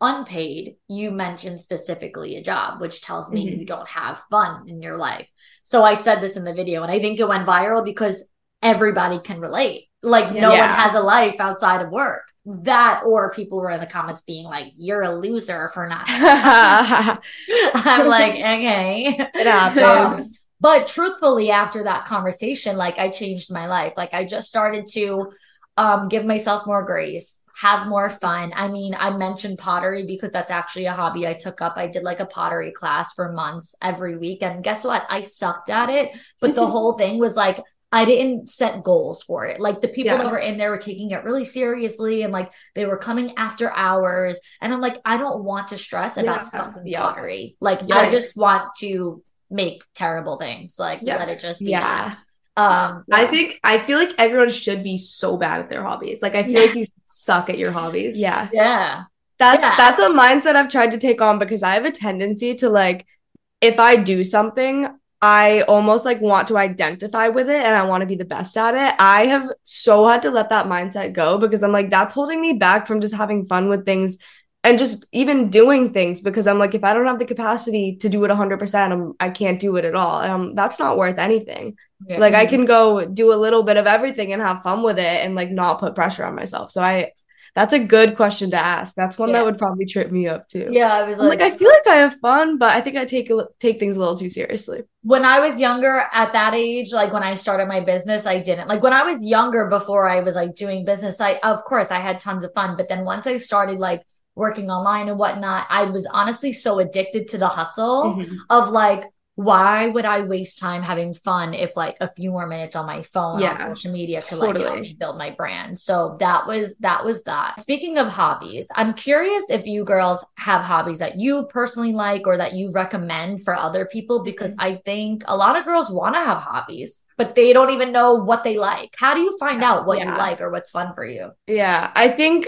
unpaid, you mentioned specifically a job, which tells me Mhm. you don't have fun in your life. So I said this in the video, and I think it went viral because everybody can relate. Like, no one Yeah. has a life outside of work. That, or people were in the comments being like, "You're a loser for not having fun." I'm like, okay. It happens. Um, but truthfully, after that conversation, like, I changed my life. Like, I just started to um give myself more grace, have more fun. I mean, I mentioned pottery because that's actually a hobby I took up. I did like a pottery class for months every week. And guess what? I sucked at it. But the whole thing was like, I didn't set goals for it. Like, the people Yeah. that were in there were taking it really seriously, and like they were coming after hours. And I'm like, I don't want to stress about Yeah. fucking Yeah. pottery. Like, Yeah. I just want to make terrible things. Like, Yes. let it just be Yeah. that. Um, I yeah. think I feel like everyone should be so bad at their hobbies. Like I feel like you suck at your hobbies. Yeah. Yeah. That's Yeah. that's a mindset I've tried to take on because I have a tendency to like if I do something, I almost like want to identify with it and I want to be the best at it. I have so had to let that mindset go because I'm like that's holding me back from just having fun with things and just even doing things because I'm like if I don't have the capacity to do it one hundred percent, I'm, I can't do it at all. Um that's not worth anything. Yeah. Like I can go do a little bit of everything and have fun with it and like not put pressure on myself. So I that's a good question to ask. That's one Yeah. that would probably trip me up too. Yeah, I was I'm like, like I feel like I have fun, but I think I take a, take things a little too seriously. when I was younger at that age, like when I started my business, I didn't. Like when I was younger before I was like doing business, I of course I had tons of fun. But then once I started like working online and whatnot, I was honestly so addicted to the hustle Mhm. of like, why would I waste time having fun if like a few more minutes on my phone Yeah, on social media could like help totally. me build my brand? So that was that was that. Speaking of hobbies, I'm curious if you girls have hobbies that you personally like or that you recommend for other people, because I think a lot of girls want to have hobbies, but they don't even know what they like. How do you find out what you Yeah. like or what's fun for you? Yeah, I think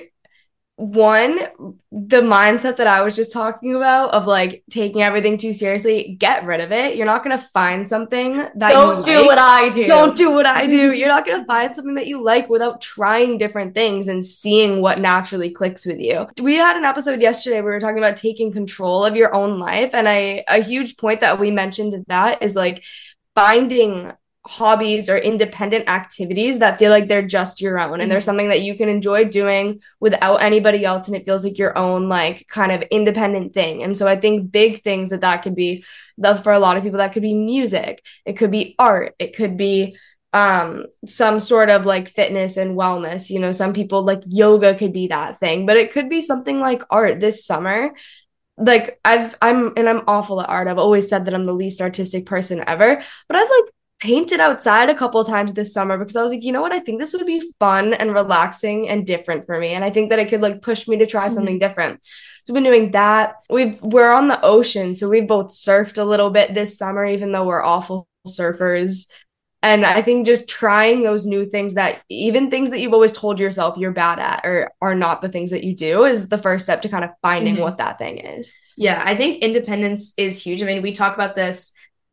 one, the mindset that I was just talking about of like taking everything too seriously, get rid of it. You're not going to find something that Don't you do like. what I do. Don't do what I do. You're not going to find something that you like without trying different things and seeing what naturally clicks with you. We had an episode yesterday where we were talking about taking control of your own life. And I, a huge point that we mentioned in that is like finding hobbies or independent activities that feel like they're just your own and there's something that you can enjoy doing without anybody else and it feels like your own like kind of independent thing. And so I think big things that that could be the for a lot of people that could be music, it could be art, it could be um some sort of like fitness and wellness. You know, some people like yoga could be that thing, but it could be something like art. This summer, like I've I'm and I'm awful at art. I've always said that I'm the least artistic person ever, but I've like painted outside a couple of times this summer because I was like, you know what? I think this would be fun and relaxing and different for me. And I think that it could like push me to try something mm-hmm. different. So we've been doing that. We've we're on the ocean, so we've both surfed a little bit this summer, even though we're awful surfers. And I think just trying those new things that even things that you've always told yourself you're bad at or are not the things that you do is the first step to kind of finding mm-hmm. what that thing is. Yeah, I think independence is huge. I mean, we talk about this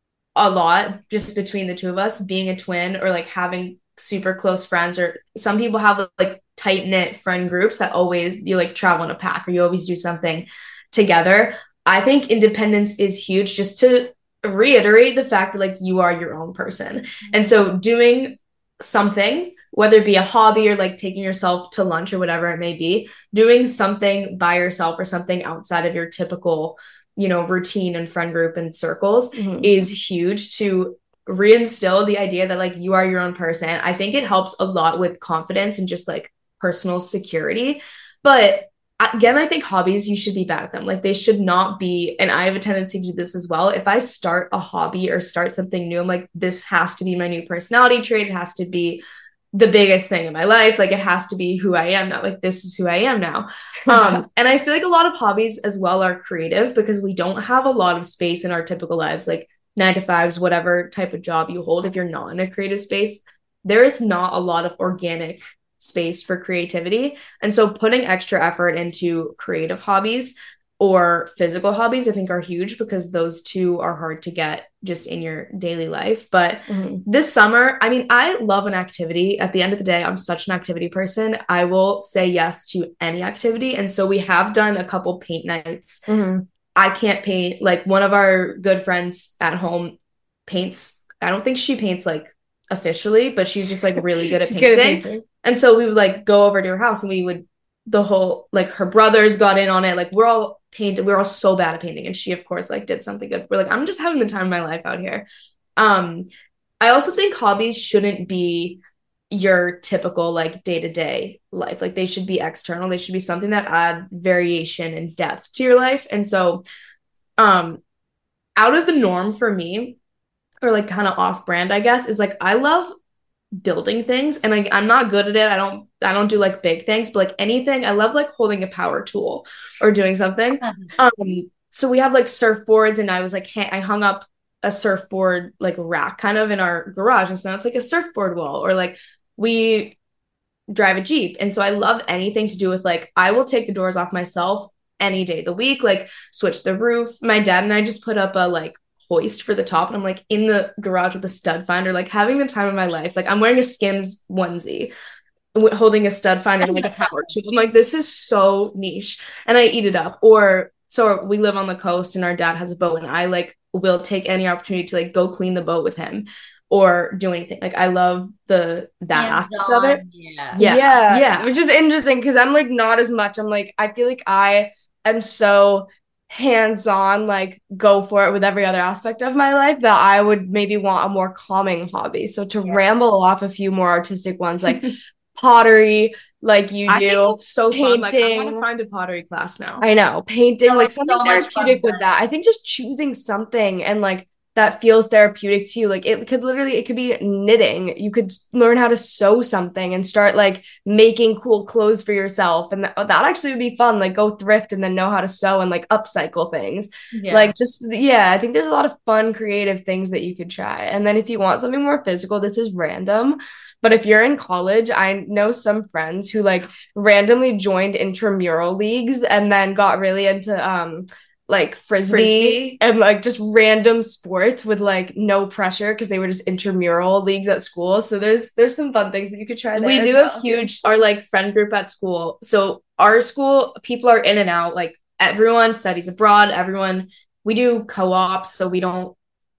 a lot just between the two of us, being a twin or like having super close friends, or some people have like tight knit friend groups that always you like travel in a pack or you always do something together. I think independence is huge, just to reiterate the fact that like you are your own person. Mm-hmm. And so doing something, whether it be a hobby or like taking yourself to lunch or whatever it may be, doing something by yourself or something outside of your typical, you know, routine and friend group and circles mm-hmm. is huge to reinstill the idea that like you are your own person. I think it helps a lot with confidence and just like personal security. But again, I think hobbies, you should be bad at them. Like they should not be, and I have a tendency to do this as well. If I start a hobby or start something new, I'm like, this has to be my new personality trait. It has to be the biggest thing in my life. Like it has to be who I am now. Like this is who I am now. Um, and I feel like a lot of hobbies as well are creative because we don't have a lot of space in our typical lives, like nine to fives, whatever type of job you hold. If you're not in a creative space, there is not a lot of organic space for creativity. And so putting extra effort into creative hobbies or physical hobbies, I think are huge because those two are hard to get just in your daily life. But mm-hmm. this summer, I mean, I love an activity. At the end of the day, I'm such an activity person. I will say yes to any activity. And so we have done a couple paint nights. Mm-hmm. I can't paint. Like one of our good friends at home paints. I don't think she paints like officially, but she's just like really good at painting. Good at painting. And so we would like go over to her house and we would, the whole, like her brothers got in on it. Like we're all painted. We're all so bad at painting. And she, of course, like did something good. We're like, I'm just having the time of my life out here. Um, I also think hobbies shouldn't be your typical like day-to-day life. Like they should be external. They should be something that add variation and depth to your life. And so um, out of the norm for me, or like kind of off brand, I guess, is like, I love building things and like, I'm not good at it. I don't, I don't do like big things, but like anything, I love like holding a power tool or doing something. Um, so we have like surfboards and I was like, I hung up a surfboard like rack kind of in our garage. And so now it's like a surfboard wall, or like we drive a Jeep. And so I love anything to do with like, I will take the doors off myself any day of the week, like switch the roof. My dad and I just put up a like hoist for the top and I'm like in the garage with a stud finder, like having the time of my life. Like I'm wearing a Skims onesie holding a stud finder and like a power tool. I'm like, this is so niche, and I eat it up. Or so we live on the coast and our dad has a boat and I like will take any opportunity to like go clean the boat with him or do anything. Like I love the that Hands aspect on. Of it. Yeah. Yeah. Yeah. yeah. Which is interesting because I'm like not as much. I'm like, I feel like I am so hands-on, like go for it with every other aspect of my life that I would maybe want a more calming hobby. So to yeah. ramble off a few more artistic ones, like pottery, like you I do. Think it's so painting. Fun. Like I want to find a pottery class now. I know. Painting, no, like something so therapeutic with that. I think just choosing something and like that feels therapeutic to you. Like it could literally, it could be knitting. You could learn how to sew something and start like making cool clothes for yourself. And that, that actually would be fun. Like go thrift and then know how to sew and like upcycle things. Yeah. Like just, yeah, I think there's a lot of fun, creative things that you could try. And then if you want something more physical, this is random. But if you're in college, I know some friends who like randomly joined intramural leagues and then got really into, um, like frisbee, frisbee and like just random sports with like no pressure because they were just intramural leagues at school. So there's there's some fun things that you could try there. We do well. Have huge our like friend group at school. So our school people are in and out. Like everyone studies abroad. Everyone we do co-ops, so we don't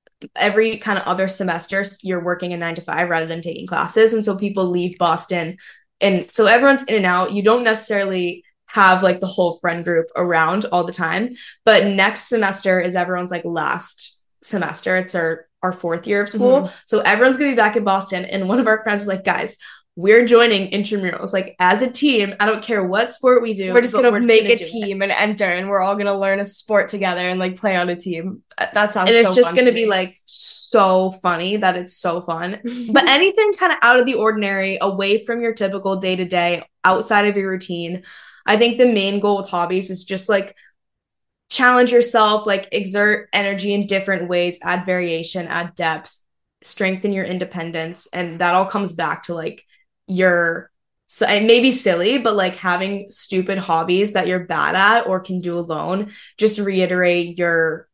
every kind of other semester you're working a nine to five rather than taking classes, and so people leave Boston, and so everyone's in and out. You don't necessarily have like the whole friend group around all the time. But next semester is everyone's like last semester. It's our, our fourth year of school. Mm-hmm. So everyone's gonna be back in Boston. And one of our friends was like, guys, we're joining intramurals. Like as a team, I don't care what sport we do. We're just gonna we're make just gonna a team it. And enter, and we're all gonna learn a sport together and like play on a team. That sounds and so it's just fun gonna to be me. Like so funny that it's so fun. But anything kind of out of the ordinary, away from your typical day-to-day, outside of your routine. I think the main goal with hobbies is just like challenge yourself, like exert energy in different ways, add variation, add depth, strengthen your independence. And that all comes back to like your, so it may be silly, but like having stupid hobbies that you're bad at or can do alone, just reiterate your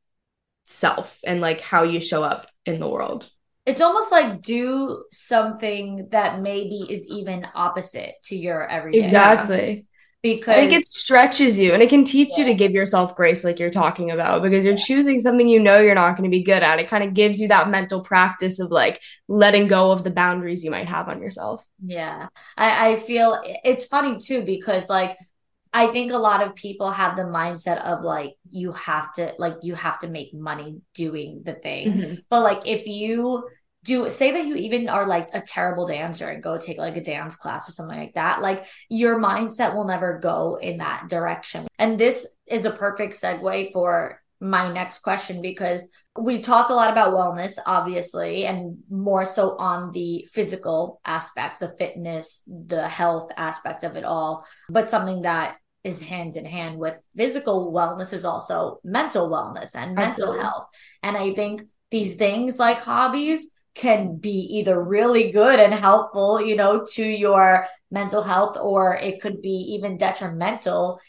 self and like how you show up in the world. It's almost like do something that maybe is even opposite to your everyday. Exactly. Because I think it stretches you and it can teach yeah. you to give yourself grace like you're talking about, because you're yeah. choosing something you know you're not going to be good at. It kind of gives you that mental practice of like letting go of the boundaries you might have on yourself. Yeah. I, I feel it's funny too, because like I think a lot of people have the mindset of like you have to like you have to make money doing the thing. Mm-hmm. But like if you do say that you even are like a terrible dancer and go take like a dance class or something like that, like your mindset will never go in that direction. And this is a perfect segue for my next question, because we talk a lot about wellness, obviously, and more so on the physical aspect, the fitness, the health aspect of it all. But something that is hand in hand with physical wellness is also mental wellness and mental Absolutely. Health. And I think these things like hobbies can be either really good and helpful, you know, to your mental health, or it could be even detrimental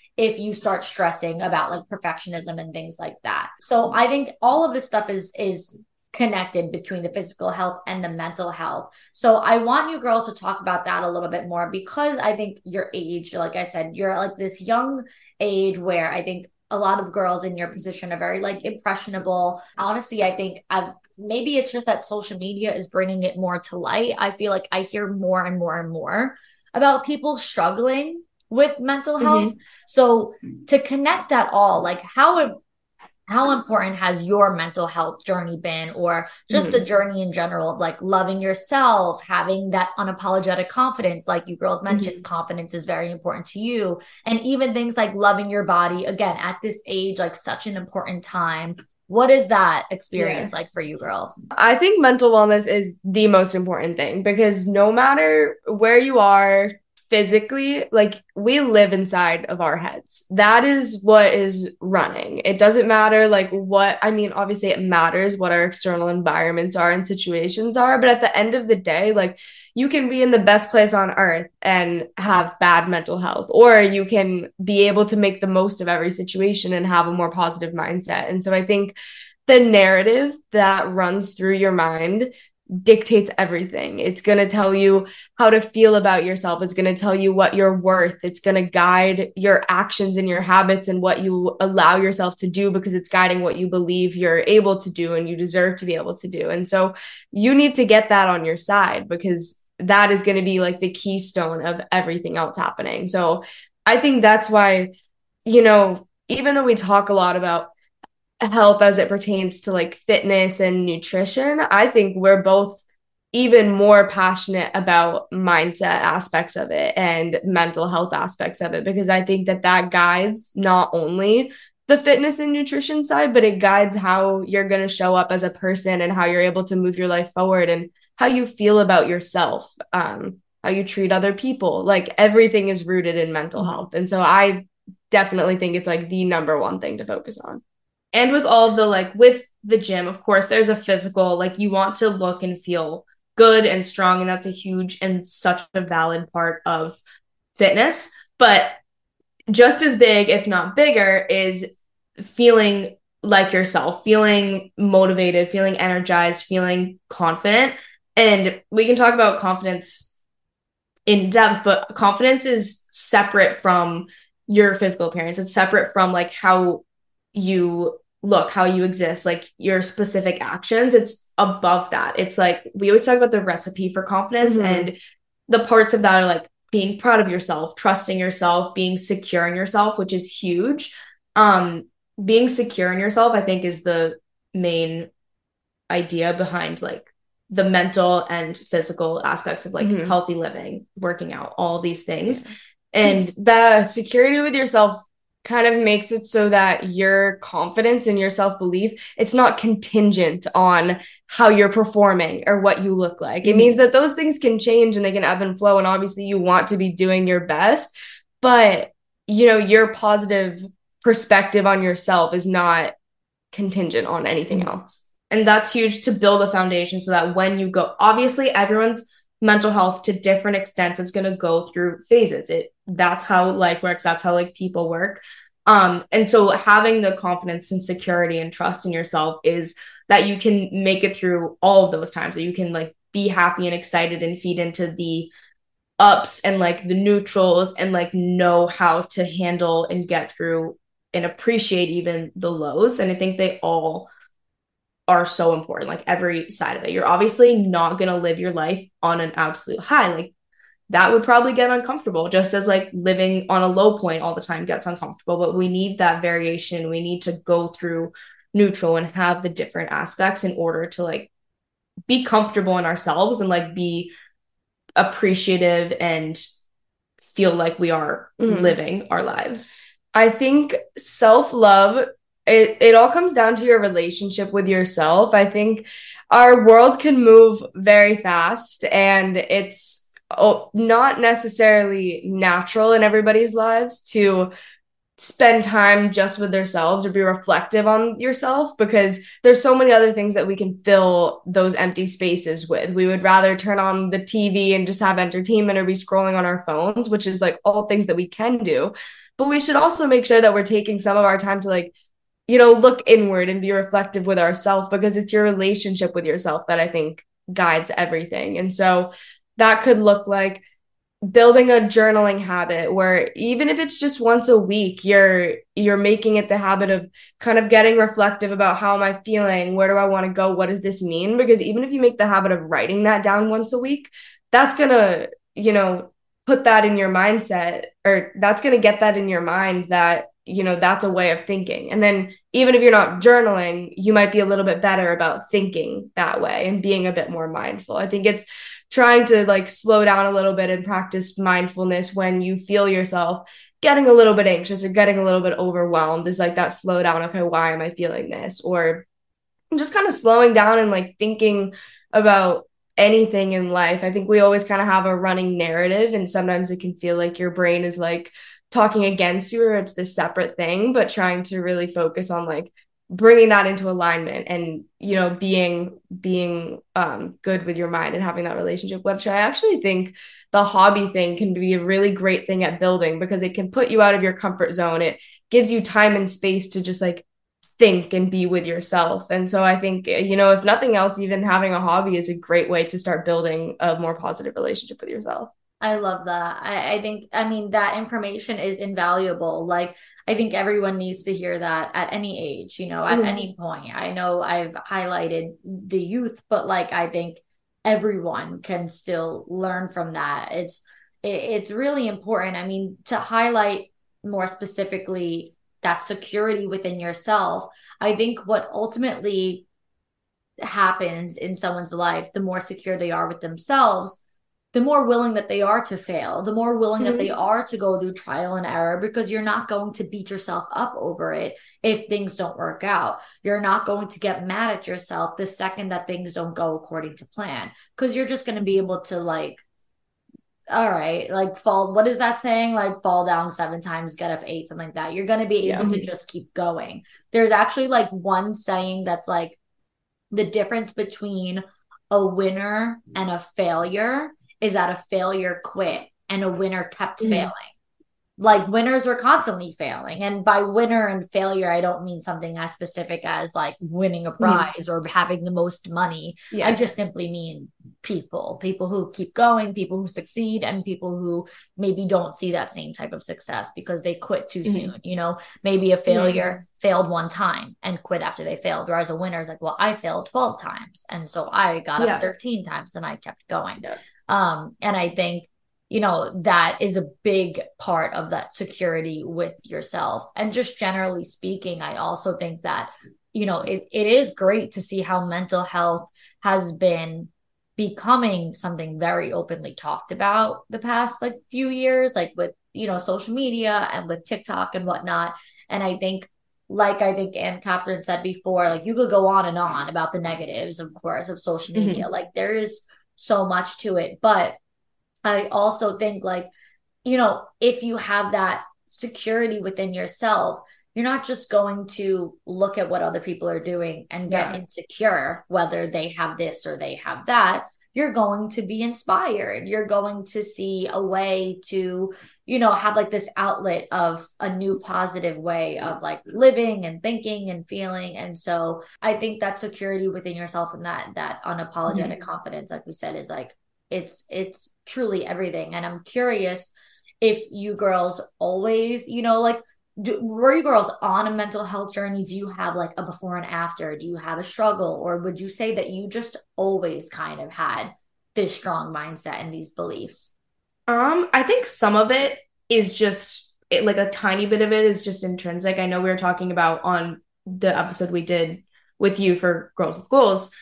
if you start stressing about like perfectionism and things like that. So I think all of this stuff is is connected between the physical health and the mental health. So I want you girls to talk about that a little bit more, because I think your age, like I said, you're like this young age where I think a lot of girls in your position are very like impressionable. Honestly, I think I've maybe it's just that social media is bringing it more to light. I feel like I hear more and more and more about people struggling with mental health. Mm-hmm. So to connect that all, like how how important has your mental health journey been, or just mm-hmm. the journey in general of like loving yourself, having that unapologetic confidence, like you girls mentioned, mm-hmm. confidence is very important to you. And even things like loving your body, again, at this age, like such an important time. What is that experience yeah. like for you girls? I think mental wellness is the most important thing, because no matter where you are physically, like we live inside of our heads. That is what is running. It doesn't matter like what, I mean, obviously it matters what our external environments are and situations are, but at the end of the day, like you can be in the best place on earth and have bad mental health, or you can be able to make the most of every situation and have a more positive mindset. And so I think the narrative that runs through your mind dictates everything. It's going to tell you how to feel about yourself. It's going to tell you what you're worth. It's going to guide your actions and your habits and what you allow yourself to do, because it's guiding what you believe you're able to do and you deserve to be able to do. And so you need to get that on your side, because that is going to be like the keystone of everything else happening. So I think that's why, you know, even though we talk a lot about health as it pertains to like fitness and nutrition, I think we're both even more passionate about mindset aspects of it and mental health aspects of it, because I think that that guides not only the fitness and nutrition side, but it guides how you're going to show up as a person and how you're able to move your life forward and how you feel about yourself, um, how you treat other people. Like everything is rooted in mental health. And so I definitely think it's like the number one thing to focus on. And with all the like with the gym, of course, there's a physical, like you want to look and feel good and strong. And that's a huge and such a valid part of fitness. But just as big, if not bigger, is feeling like yourself, feeling motivated, feeling energized, feeling confident. And we can talk about confidence in depth, but confidence is separate from your physical appearance. It's separate from like how you look, how you exist, like your specific actions. It's above that. It's like we always talk about the recipe for confidence, mm-hmm. and the parts of that are like being proud of yourself, trusting yourself, being secure in yourself, which is huge. Um, being secure in yourself, I think, is the main idea behind like the mental and physical aspects of like mm-hmm. healthy living, working out, all these things. And the security with yourself kind of makes it so that your confidence and your self-belief, it's not contingent on how you're performing or what you look like. Mm-hmm. It means that those things can change and they can ebb and flow. And obviously you want to be doing your best, but you know, your positive perspective on yourself is not contingent on anything mm-hmm. else. And that's huge to build a foundation so that when you go, obviously everyone's mental health to different extents is going to go through phases. It that's how life works. That's how like people work. Um, and so having the confidence and security and trust in yourself is that you can make it through all of those times, that you can like be happy and excited and feed into the ups and like the neutrals and like know how to handle and get through and appreciate even the lows. And I think they all are so important, like every side of it. You're obviously not going to live your life on an absolute high. Like that would probably get uncomfortable, just as like living on a low point all the time gets uncomfortable. But we need that variation. We need to go through neutral and have the different aspects in order to like be comfortable in ourselves and like be appreciative and feel like we are mm-hmm. living our lives. I think self-love, It it all comes down to your relationship with yourself. I think our world can move very fast, and it's oh, not necessarily natural in everybody's lives to spend time just with themselves or be reflective on yourself, because there's so many other things that we can fill those empty spaces with. We would rather turn on the T V and just have entertainment or be scrolling on our phones, which is like all things that we can do. But we should also make sure that we're taking some of our time to like, you know, look inward and be reflective with ourselves, because it's your relationship with yourself that I think guides everything. And so that could look like building a journaling habit where even if it's just once a week, you're you're making it the habit of kind of getting reflective about how am I feeling? Where do I want to go? What does this mean? Because even if you make the habit of writing that down once a week, that's going to, you know, put that in your mindset, or that's going to get that in your mind that, you know, that's a way of thinking. And then even if you're not journaling, you might be a little bit better about thinking that way and being a bit more mindful. I think it's trying to like slow down a little bit and practice mindfulness when you feel yourself getting a little bit anxious or getting a little bit overwhelmed, is like that slow down. Okay, why am I feeling this? Or just kind of slowing down and like thinking about anything in life. I think we always kind of have a running narrative, and sometimes it can feel like your brain is like talking against you or it's this separate thing, but trying to really focus on like bringing that into alignment and, you know, being being um, good with your mind and having that relationship, which I actually think the hobby thing can be a really great thing at building, because it can put you out of your comfort zone. It gives you time and space to just like think and be with yourself. And so I think, you know, if nothing else, even having a hobby is a great way to start building a more positive relationship with yourself. I love that. I, I think, I mean, that information is invaluable. Like, I think everyone needs to hear that at any age, you know, at mm-hmm. any point. I know I've highlighted the youth, but like, I think everyone can still learn from that. It's, it, it's really important. I mean, to highlight more specifically that security within yourself, I think what ultimately happens in someone's life, the more secure they are with themselves, the more willing that they are to fail, the more willing mm-hmm. that they are to go through trial and error, because you're not going to beat yourself up over it if things don't work out. You're not going to get mad at yourself the second that things don't go according to plan, because you're just going to be able to like, all right, like fall, what is that saying? Like fall down seven times, get up eight, something like that. You're going to be able yeah. to just keep going. There's actually like one saying that's like the difference between a winner and a failure is that a failure quit and a winner kept mm. failing. Like winners are constantly failing. And by winner and failure, I don't mean something as specific as like winning a prize mm. or having the most money. Yeah. I just simply mean people, people who keep going, people who succeed, and people who maybe don't see that same type of success because they quit too mm-hmm. soon. You know, maybe a failure mm. failed one time and quit after they failed. Whereas a winner is like, well, I failed twelve times. And so I got yeah. up thirteen times and I kept going. Yeah. Um, and I think, you know, that is a big part of that security with yourself. And just generally speaking, I also think that, you know, it, it is great to see how mental health has been becoming something very openly talked about the past like few years, like with, you know, social media and with TikTok and whatnot. And I think, like I think Anne Catherine said before, like you could go on and on about the negatives, of course, of social media. Mm-hmm. Like there is so much to it. But I also think like, you know, if you have that security within yourself, you're not just going to look at what other people are doing and get yeah. insecure, whether they have this or they have that. You're going to be inspired. You're going to see a way to, you know, have like this outlet of a new positive way of like living and thinking and feeling. And so I think that security within yourself and that, that unapologetic mm-hmm. confidence, like we said, is like, it's, it's truly everything. And I'm curious if you girls always, you know, like, do, were you girls on a mental health journey? Do you have like a before and after? Do you have a struggle? Or would you say that you just always kind of had this strong mindset and these beliefs? Um, I think some of it is just it, like a tiny bit of it is just intrinsic. I know we were talking about on the episode we did with you for Girls with Goals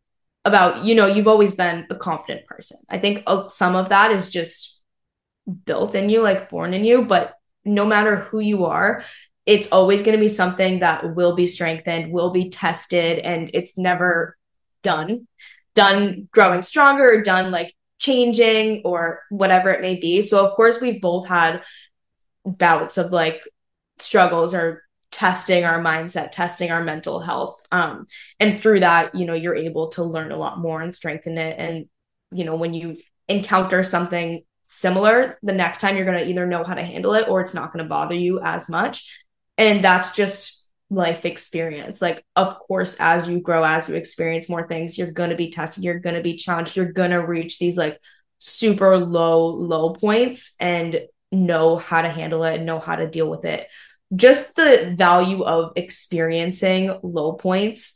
about, you know, you've always been a confident person. I think some of that is just built in you, like born in you, but no matter who you are, it's always going to be something that will be strengthened, will be tested, and it's never done, done growing stronger, or done like changing or whatever it may be. So of course we've both had bouts of like struggles are testing our mindset, testing our mental health. Um, and through that, you know, you're able to learn a lot more and strengthen it. And, you know, when you encounter something similar, the next time you're going to either know how to handle it or it's not going to bother you as much. And that's just life experience. Like, of course, as you grow, as you experience more things, you're going to be tested, you're going to be challenged, you're going to reach these like super low, low points and know how to handle it and know how to deal with it. Just the value of experiencing low points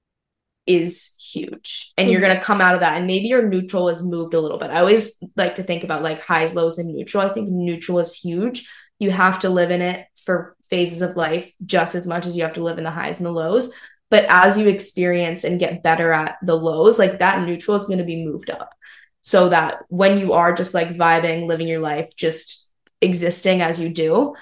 is huge. And mm-hmm. you're going to come out of that and maybe your neutral is moved a little bit. I always like to think about like highs, lows, and neutral. I think neutral is huge. You have to live in it for phases of life just as much as you have to live in the highs and the lows. But as you experience and get better at the lows, like that neutral is going to be moved up so that when you are just like vibing, living your life, just existing as you do,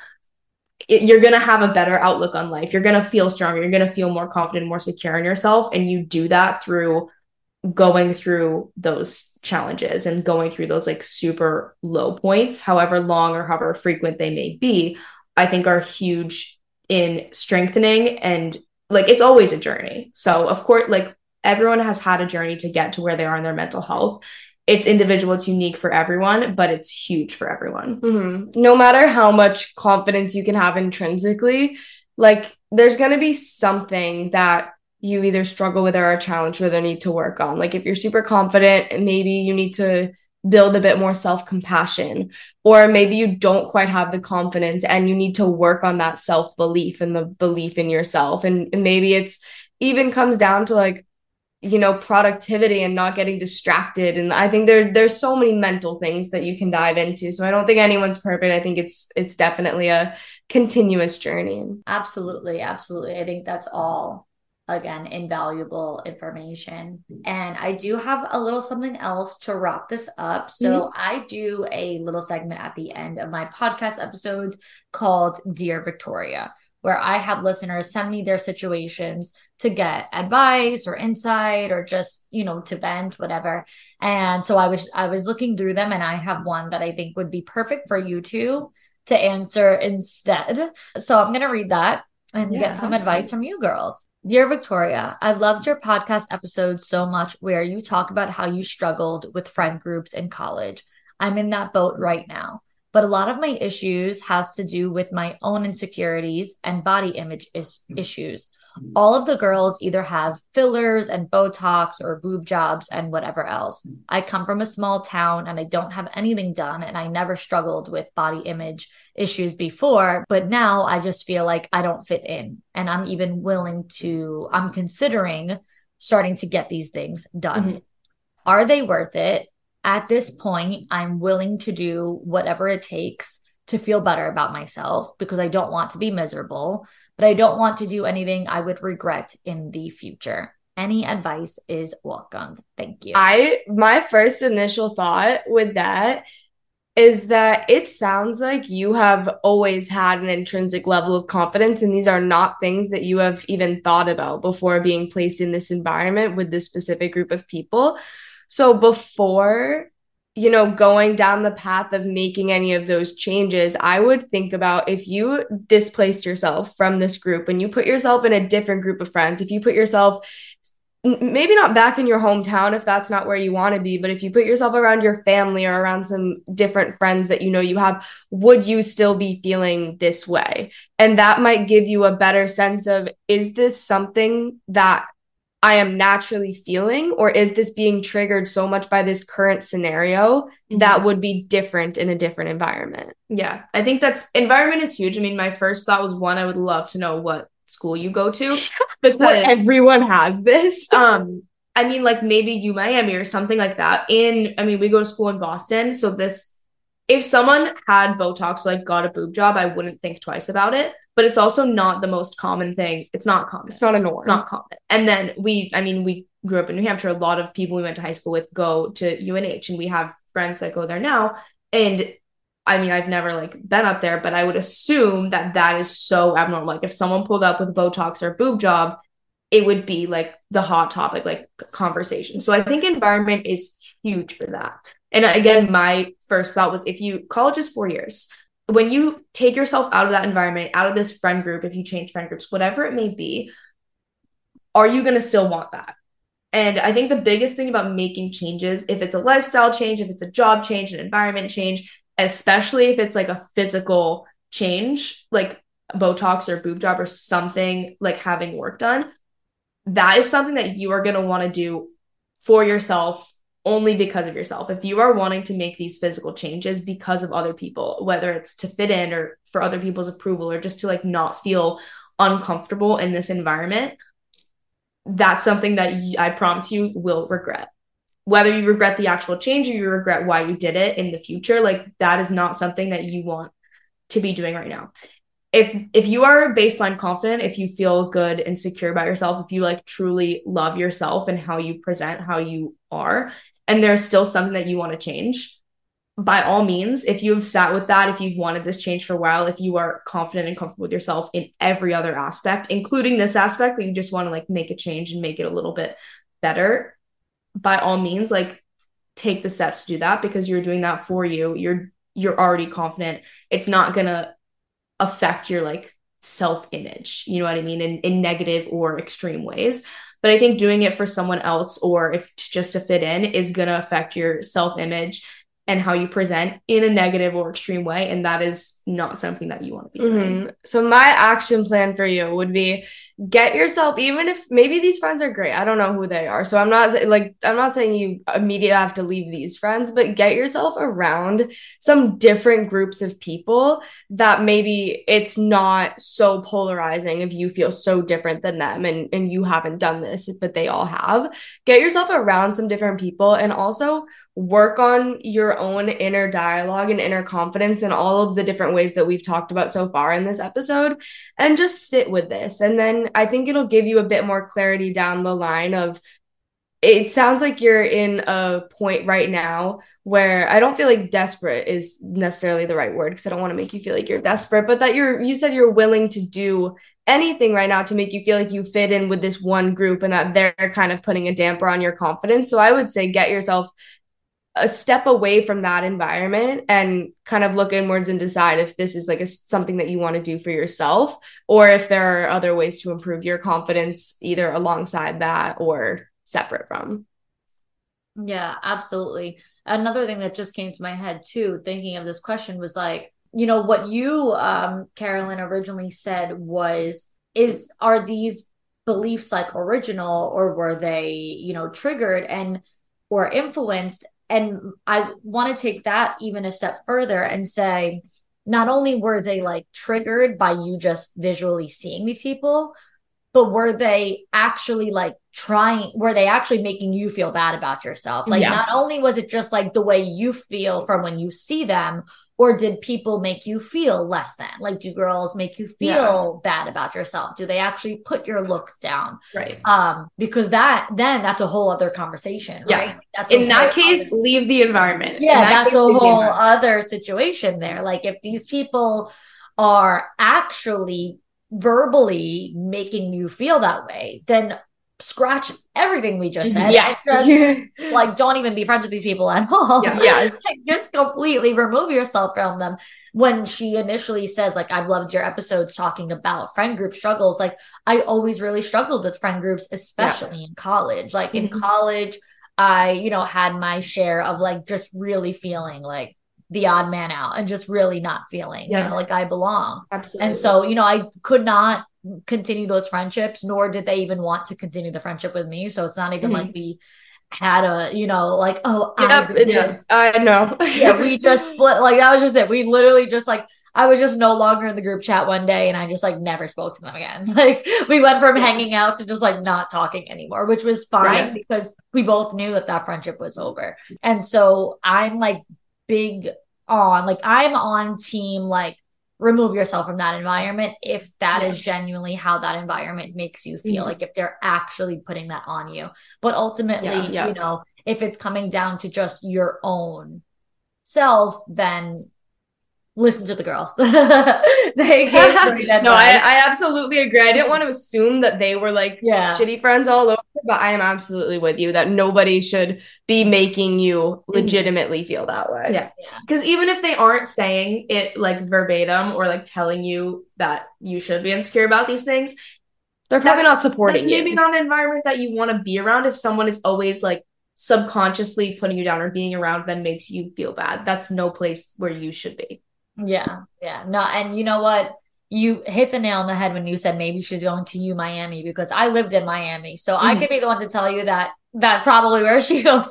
it, you're going to have a better outlook on life. You're going to feel stronger. You're going to feel more confident, more secure in yourself. And you do that through going through those challenges and going through those like super low points, however long or however frequent they may be, I think are huge in strengthening. And like, it's always a journey. So of course, like everyone has had a journey to get to where they are in their mental health. It's individual, it's unique for everyone, but it's huge for everyone. Mm-hmm. No matter how much confidence you can have intrinsically, like there's going to be something that you either struggle with or are challenged with or need to work on. Like if you're super confident, maybe you need to build a bit more self-compassion, or maybe you don't quite have the confidence and you need to work on that self-belief and the belief in yourself. And, and maybe it's even comes down to like, you know, productivity and not getting distracted. And I think there there's so many mental things that you can dive into. So I don't think anyone's perfect. I think it's it's definitely a continuous journey. Absolutely. Absolutely. I think that's all, again, invaluable information. And I do have a little something else to wrap this up. So mm-hmm. I do a little segment at the end of my podcast episodes called Dear Victoria, where I have listeners send me their situations to get advice or insight or just, you know, to vent, whatever. And so I was, I was looking through them and I have one that I think would be perfect for you two to answer instead. So I'm going to read that and yeah, get some awesome. advice from you girls. Dear Victoria, I loved your podcast episode so much where you talk about how you struggled with friend groups in college. I'm in that boat right now. But a lot of my issues has to do with my own insecurities and body image is- issues. All of the girls either have fillers and Botox or boob jobs and whatever else. I come from a small town and I don't have anything done, and I never struggled with body image issues before, but now I just feel like I don't fit in, and I'm even willing to, I'm considering starting to get these things done. Mm-hmm. Are they worth it? At this point, I'm willing to do whatever it takes to feel better about myself because I don't want to be miserable, but I don't want to do anything I would regret in the future. Any advice is welcomed. Thank you. I, my first initial thought with that is that it sounds like you have always had an intrinsic level of confidence, and these are not things that you have even thought about before being placed in this environment with this specific group of people. So before, you know, going down the path of making any of those changes, I would think about if you displaced yourself from this group and you put yourself in a different group of friends, if you put yourself maybe not back in your hometown, if that's not where you want to be, but if you put yourself around your family or around some different friends that you know you have, would you still be feeling this way? And that might give you a better sense of, is this something that I am naturally feeling, or is this being triggered so much by this current scenario mm-hmm. that would be different in a different environment? Yeah, I think that's environment is huge. I mean, my first thought was, one, I would love to know what school you go to, because everyone has this. um, I mean, like maybe U Miami or something like that. In, I mean, we go to school in Boston, so this, if someone had Botox, like got a boob job, I wouldn't think twice about it. But it's also not the most common thing. It's not common. It's not a norm. It's not common. And then we, I mean, we grew up in New Hampshire. A lot of people we went to high school with go to U N H, and we have friends that go there now. And I mean, I've never like been up there, but I would assume that that is so abnormal. Like if someone pulled up with Botox or a boob job, it would be like the hot topic, like conversation. So I think environment is huge for that. And again, my first thought was, if you, college is four years. when you take yourself out of that environment, out of this friend group, if you change friend groups, whatever it may be, are you going to still want that? And I think the biggest thing about making changes, if it's a lifestyle change, if it's a job change, an environment change, especially if it's like a physical change, like Botox or boob job or something, like having work done, that is something that you are going to want to do for yourself, only because of yourself. If you are wanting to make these physical changes because of other people, whether it's to fit in or for other people's approval or just to like not feel uncomfortable in this environment, that's something that you, I promise you will regret. Whether you regret the actual change or you regret why you did it in the future, like that is not something that you want to be doing right now. If if you are baseline confident, if you feel good and secure about yourself, if you like truly love yourself and how you present, how you are, and there's still something that you want to change, by all means, if you've sat with that, if you've wanted this change for a while, if you are confident and comfortable with yourself in every other aspect, including this aspect where you just want to like make a change and make it a little bit better, by all means, like take the steps to do that, because you're doing that for you. You're you're already confident. It's not gonna affect your like self-image, you know what I mean, in, in negative or extreme ways. But I think doing it for someone else or if just to fit in is gonna affect your self-image and how you present in a negative or extreme way. And that is not something that you want to be doing. Mm-hmm. So my action plan for you would be get yourself, even if maybe these friends are great, I don't know who they are. So I'm not like, I'm not saying you immediately have to leave these friends, but get yourself around some different groups of people that maybe it's not so polarizing if you feel so different than them and, and you haven't done this, but they all have. Get yourself around some different people and also work on your own inner dialogue and inner confidence and all of the different ways that we've talked about so far in this episode, and just sit with this. And then I think it'll give you a bit more clarity down the line of, it sounds like you're in a point right now where I don't feel like desperate is necessarily the right word, because I don't want to make you feel like you're desperate, but that you're, you said you're willing to do anything right now to make you feel like you fit in with this one group and that they're kind of putting a damper on your confidence. So I would say get yourself a step away from that environment and kind of look inwards and decide if this is like a, something that you want to do for yourself, or if there are other ways to improve your confidence either alongside that or separate from. Yeah, absolutely. Another thing that just came to my head too, thinking of this question, was like, you know, what you, um, Carolyn, originally said was, is, are these beliefs like original, or were they, you know, triggered and or influenced? And I want to take that even a step further and say, not only were they like triggered by you just visually seeing these people, but were they actually like trying, were they actually making you feel bad about yourself? Like, yeah. Not only was it just like the way you feel from when you see them, or did people make you feel less than? Like, do girls make you feel yeah. bad about yourself? Do they actually put your looks down? Right. Um, because that, then that's a whole other conversation, yeah. right? That's in that case, other... leave the environment. Yeah, that that's case, a whole other situation there. Like, if these people are actually verbally making you feel that way, then scratch everything we just said. Yeah. And just like, don't even be friends with these people at all. Yeah. yeah. Like, just completely remove yourself from them. When she initially says, like, I've loved your episodes talking about friend group struggles, like, I always really struggled with friend groups, especially yeah. in college. Like, mm-hmm. in college, I, you know, had my share of like just really feeling like the odd man out and just really not feeling, yeah. you know, like I belong. Absolutely. And so, you know, I could not continue those friendships, nor did they even want to continue the friendship with me. So it's not even mm-hmm. like we had a, you know, like, oh, yep, I, it just, I know. yeah, we just split. Like, that was just it. We literally just like, I was just no longer in the group chat one day, and I just like never spoke to them again. Like, we went from hanging out to just like not talking anymore, which was fine right. because we both knew that that friendship was over. And so I'm like big on, like, I'm on team, like, remove yourself from that environment if that yeah. is genuinely how that environment makes you feel, mm-hmm. like if they're actually putting that on you. But ultimately, yeah, yeah. you know, if it's coming down to just your own self, then listen to the girls. They gave great advice. No, I, I absolutely agree. I didn't want to assume that they were like yeah. shitty friends all over. But I am absolutely with you that nobody should be making you legitimately feel that way. Yeah. Because even if they aren't saying it like verbatim or like telling you that you should be insecure about these things, they're probably not supporting that's you. maybe not an environment that you want to be around if someone is always like subconsciously putting you down or being around them makes you feel bad. That's no place where you should be. Yeah. Yeah. No, and you know what? You hit the nail on the head when you said maybe she's going to U Miami, because I lived in Miami. So mm-hmm. I could be the one to tell you that that's probably where she goes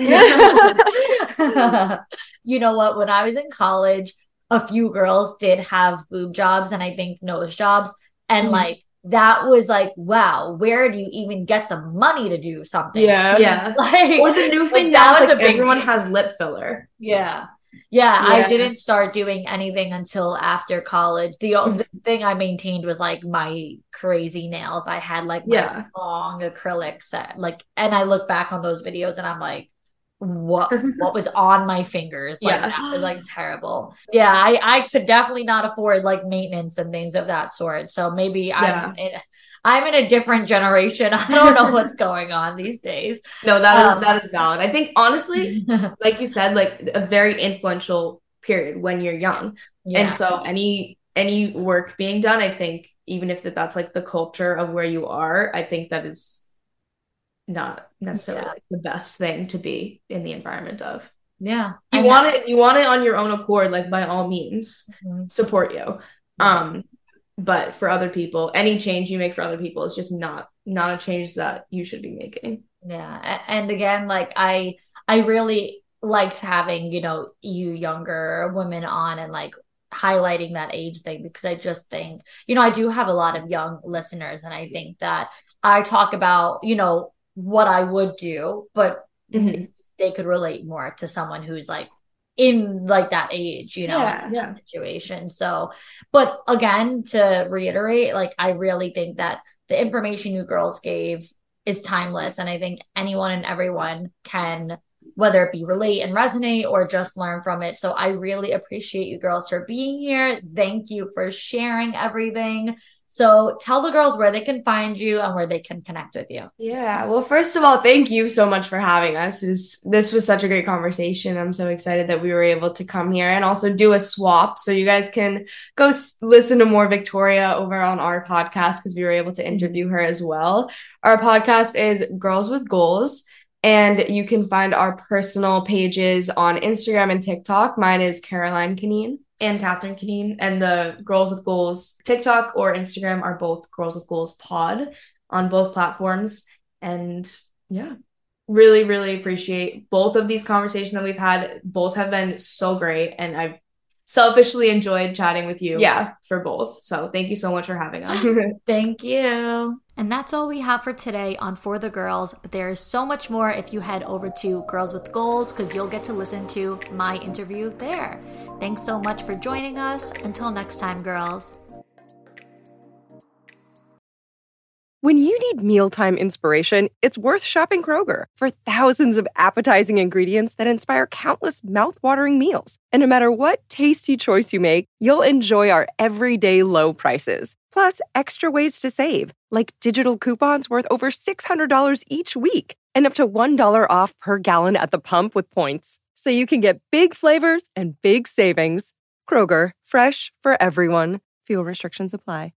to. You know what? When I was in college, a few girls did have boob jobs and I think nose jobs. And mm-hmm. like, that was like, wow, where do you even get the money to do something? Yeah. Yeah. Like, or the new thing like, that was like everyone thing. has lip filler. Yeah. Yeah, yeah, I didn't start doing anything until after college. The only mm-hmm. thing I maintained was like my crazy nails. I had like my yeah. long acrylic set, like, and I look back on those videos and I'm like, what what was on my fingers? Like yeah. that was like terrible. Yeah, I I could definitely not afford like maintenance and things of that sort. So maybe yeah. I'm in, I'm in a different generation. I don't know what's going on these days. No, that um, is that is valid. I think honestly, like you said, like a very influential period when you're young. Yeah. And so any any work being done, I think even if that's like the culture of where you are, I think that is not necessarily yeah. like the best thing to be in the environment of. Yeah. You and want that- it you want it on your own accord, like by all means mm-hmm. support you. Um but for other people, any change you make for other people is just not not a change that you should be making. Yeah. And again, like I I really liked having, you know, you younger women on and like highlighting that age thing, because I just think, you know, I do have a lot of young listeners and I think that I talk about, you know, what I would do, but mm-hmm. they could relate more to someone who's like in like that age, you know, yeah, in yeah. that situation. So, but again, to reiterate, like, I really think that the information you girls gave is timeless. And I think anyone and everyone can, whether it be relate and resonate or just learn from it. So I really appreciate you girls for being here. Thank you for sharing everything. So tell the girls where they can find you and where they can connect with you. Yeah. Well, first of all, thank you so much for having us. This, this was such a great conversation. I'm so excited that we were able to come here and also do a swap. So you guys can go s- listen to more Victoria over on our podcast because we were able to interview her as well. Our podcast is Girls with Goals. And you can find our personal pages on Instagram and TikTok. Mine is Caroline Canine. And Catherine Canine. And the Girls with Goals TikTok or Instagram are both Girls with Goals Pod on both platforms. And yeah, really, really appreciate both of these conversations that we've had. Both have been so great. And I've selfishly enjoyed chatting with you yeah. for both. So thank you so much for having us. Thank you. And that's all we have for today on For the Girls, but there is so much more if you head over to Girls with Goals, because you'll get to listen to my interview there. Thanks so much for joining us. Until next time, girls. When you need mealtime inspiration, it's worth shopping Kroger for thousands of appetizing ingredients that inspire countless mouth-watering meals. And no matter what tasty choice you make, you'll enjoy our everyday low prices. Plus, extra ways to save, like digital coupons worth over six hundred dollars each week and up to one dollar off per gallon at the pump with points. So you can get big flavors and big savings. Kroger, fresh for everyone. Fuel restrictions apply.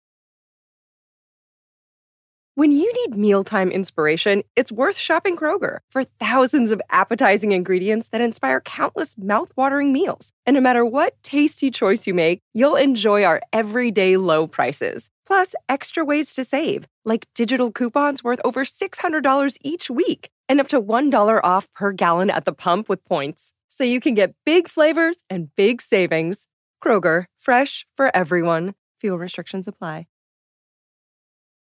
When you need mealtime inspiration, it's worth shopping Kroger for thousands of appetizing ingredients that inspire countless mouth-watering meals. And no matter what tasty choice you make, you'll enjoy our everyday low prices. Plus, extra ways to save, like digital coupons worth over six hundred dollars each week and up to one dollar off per gallon at the pump with points. So you can get big flavors and big savings. Kroger, fresh for everyone. Fuel restrictions apply.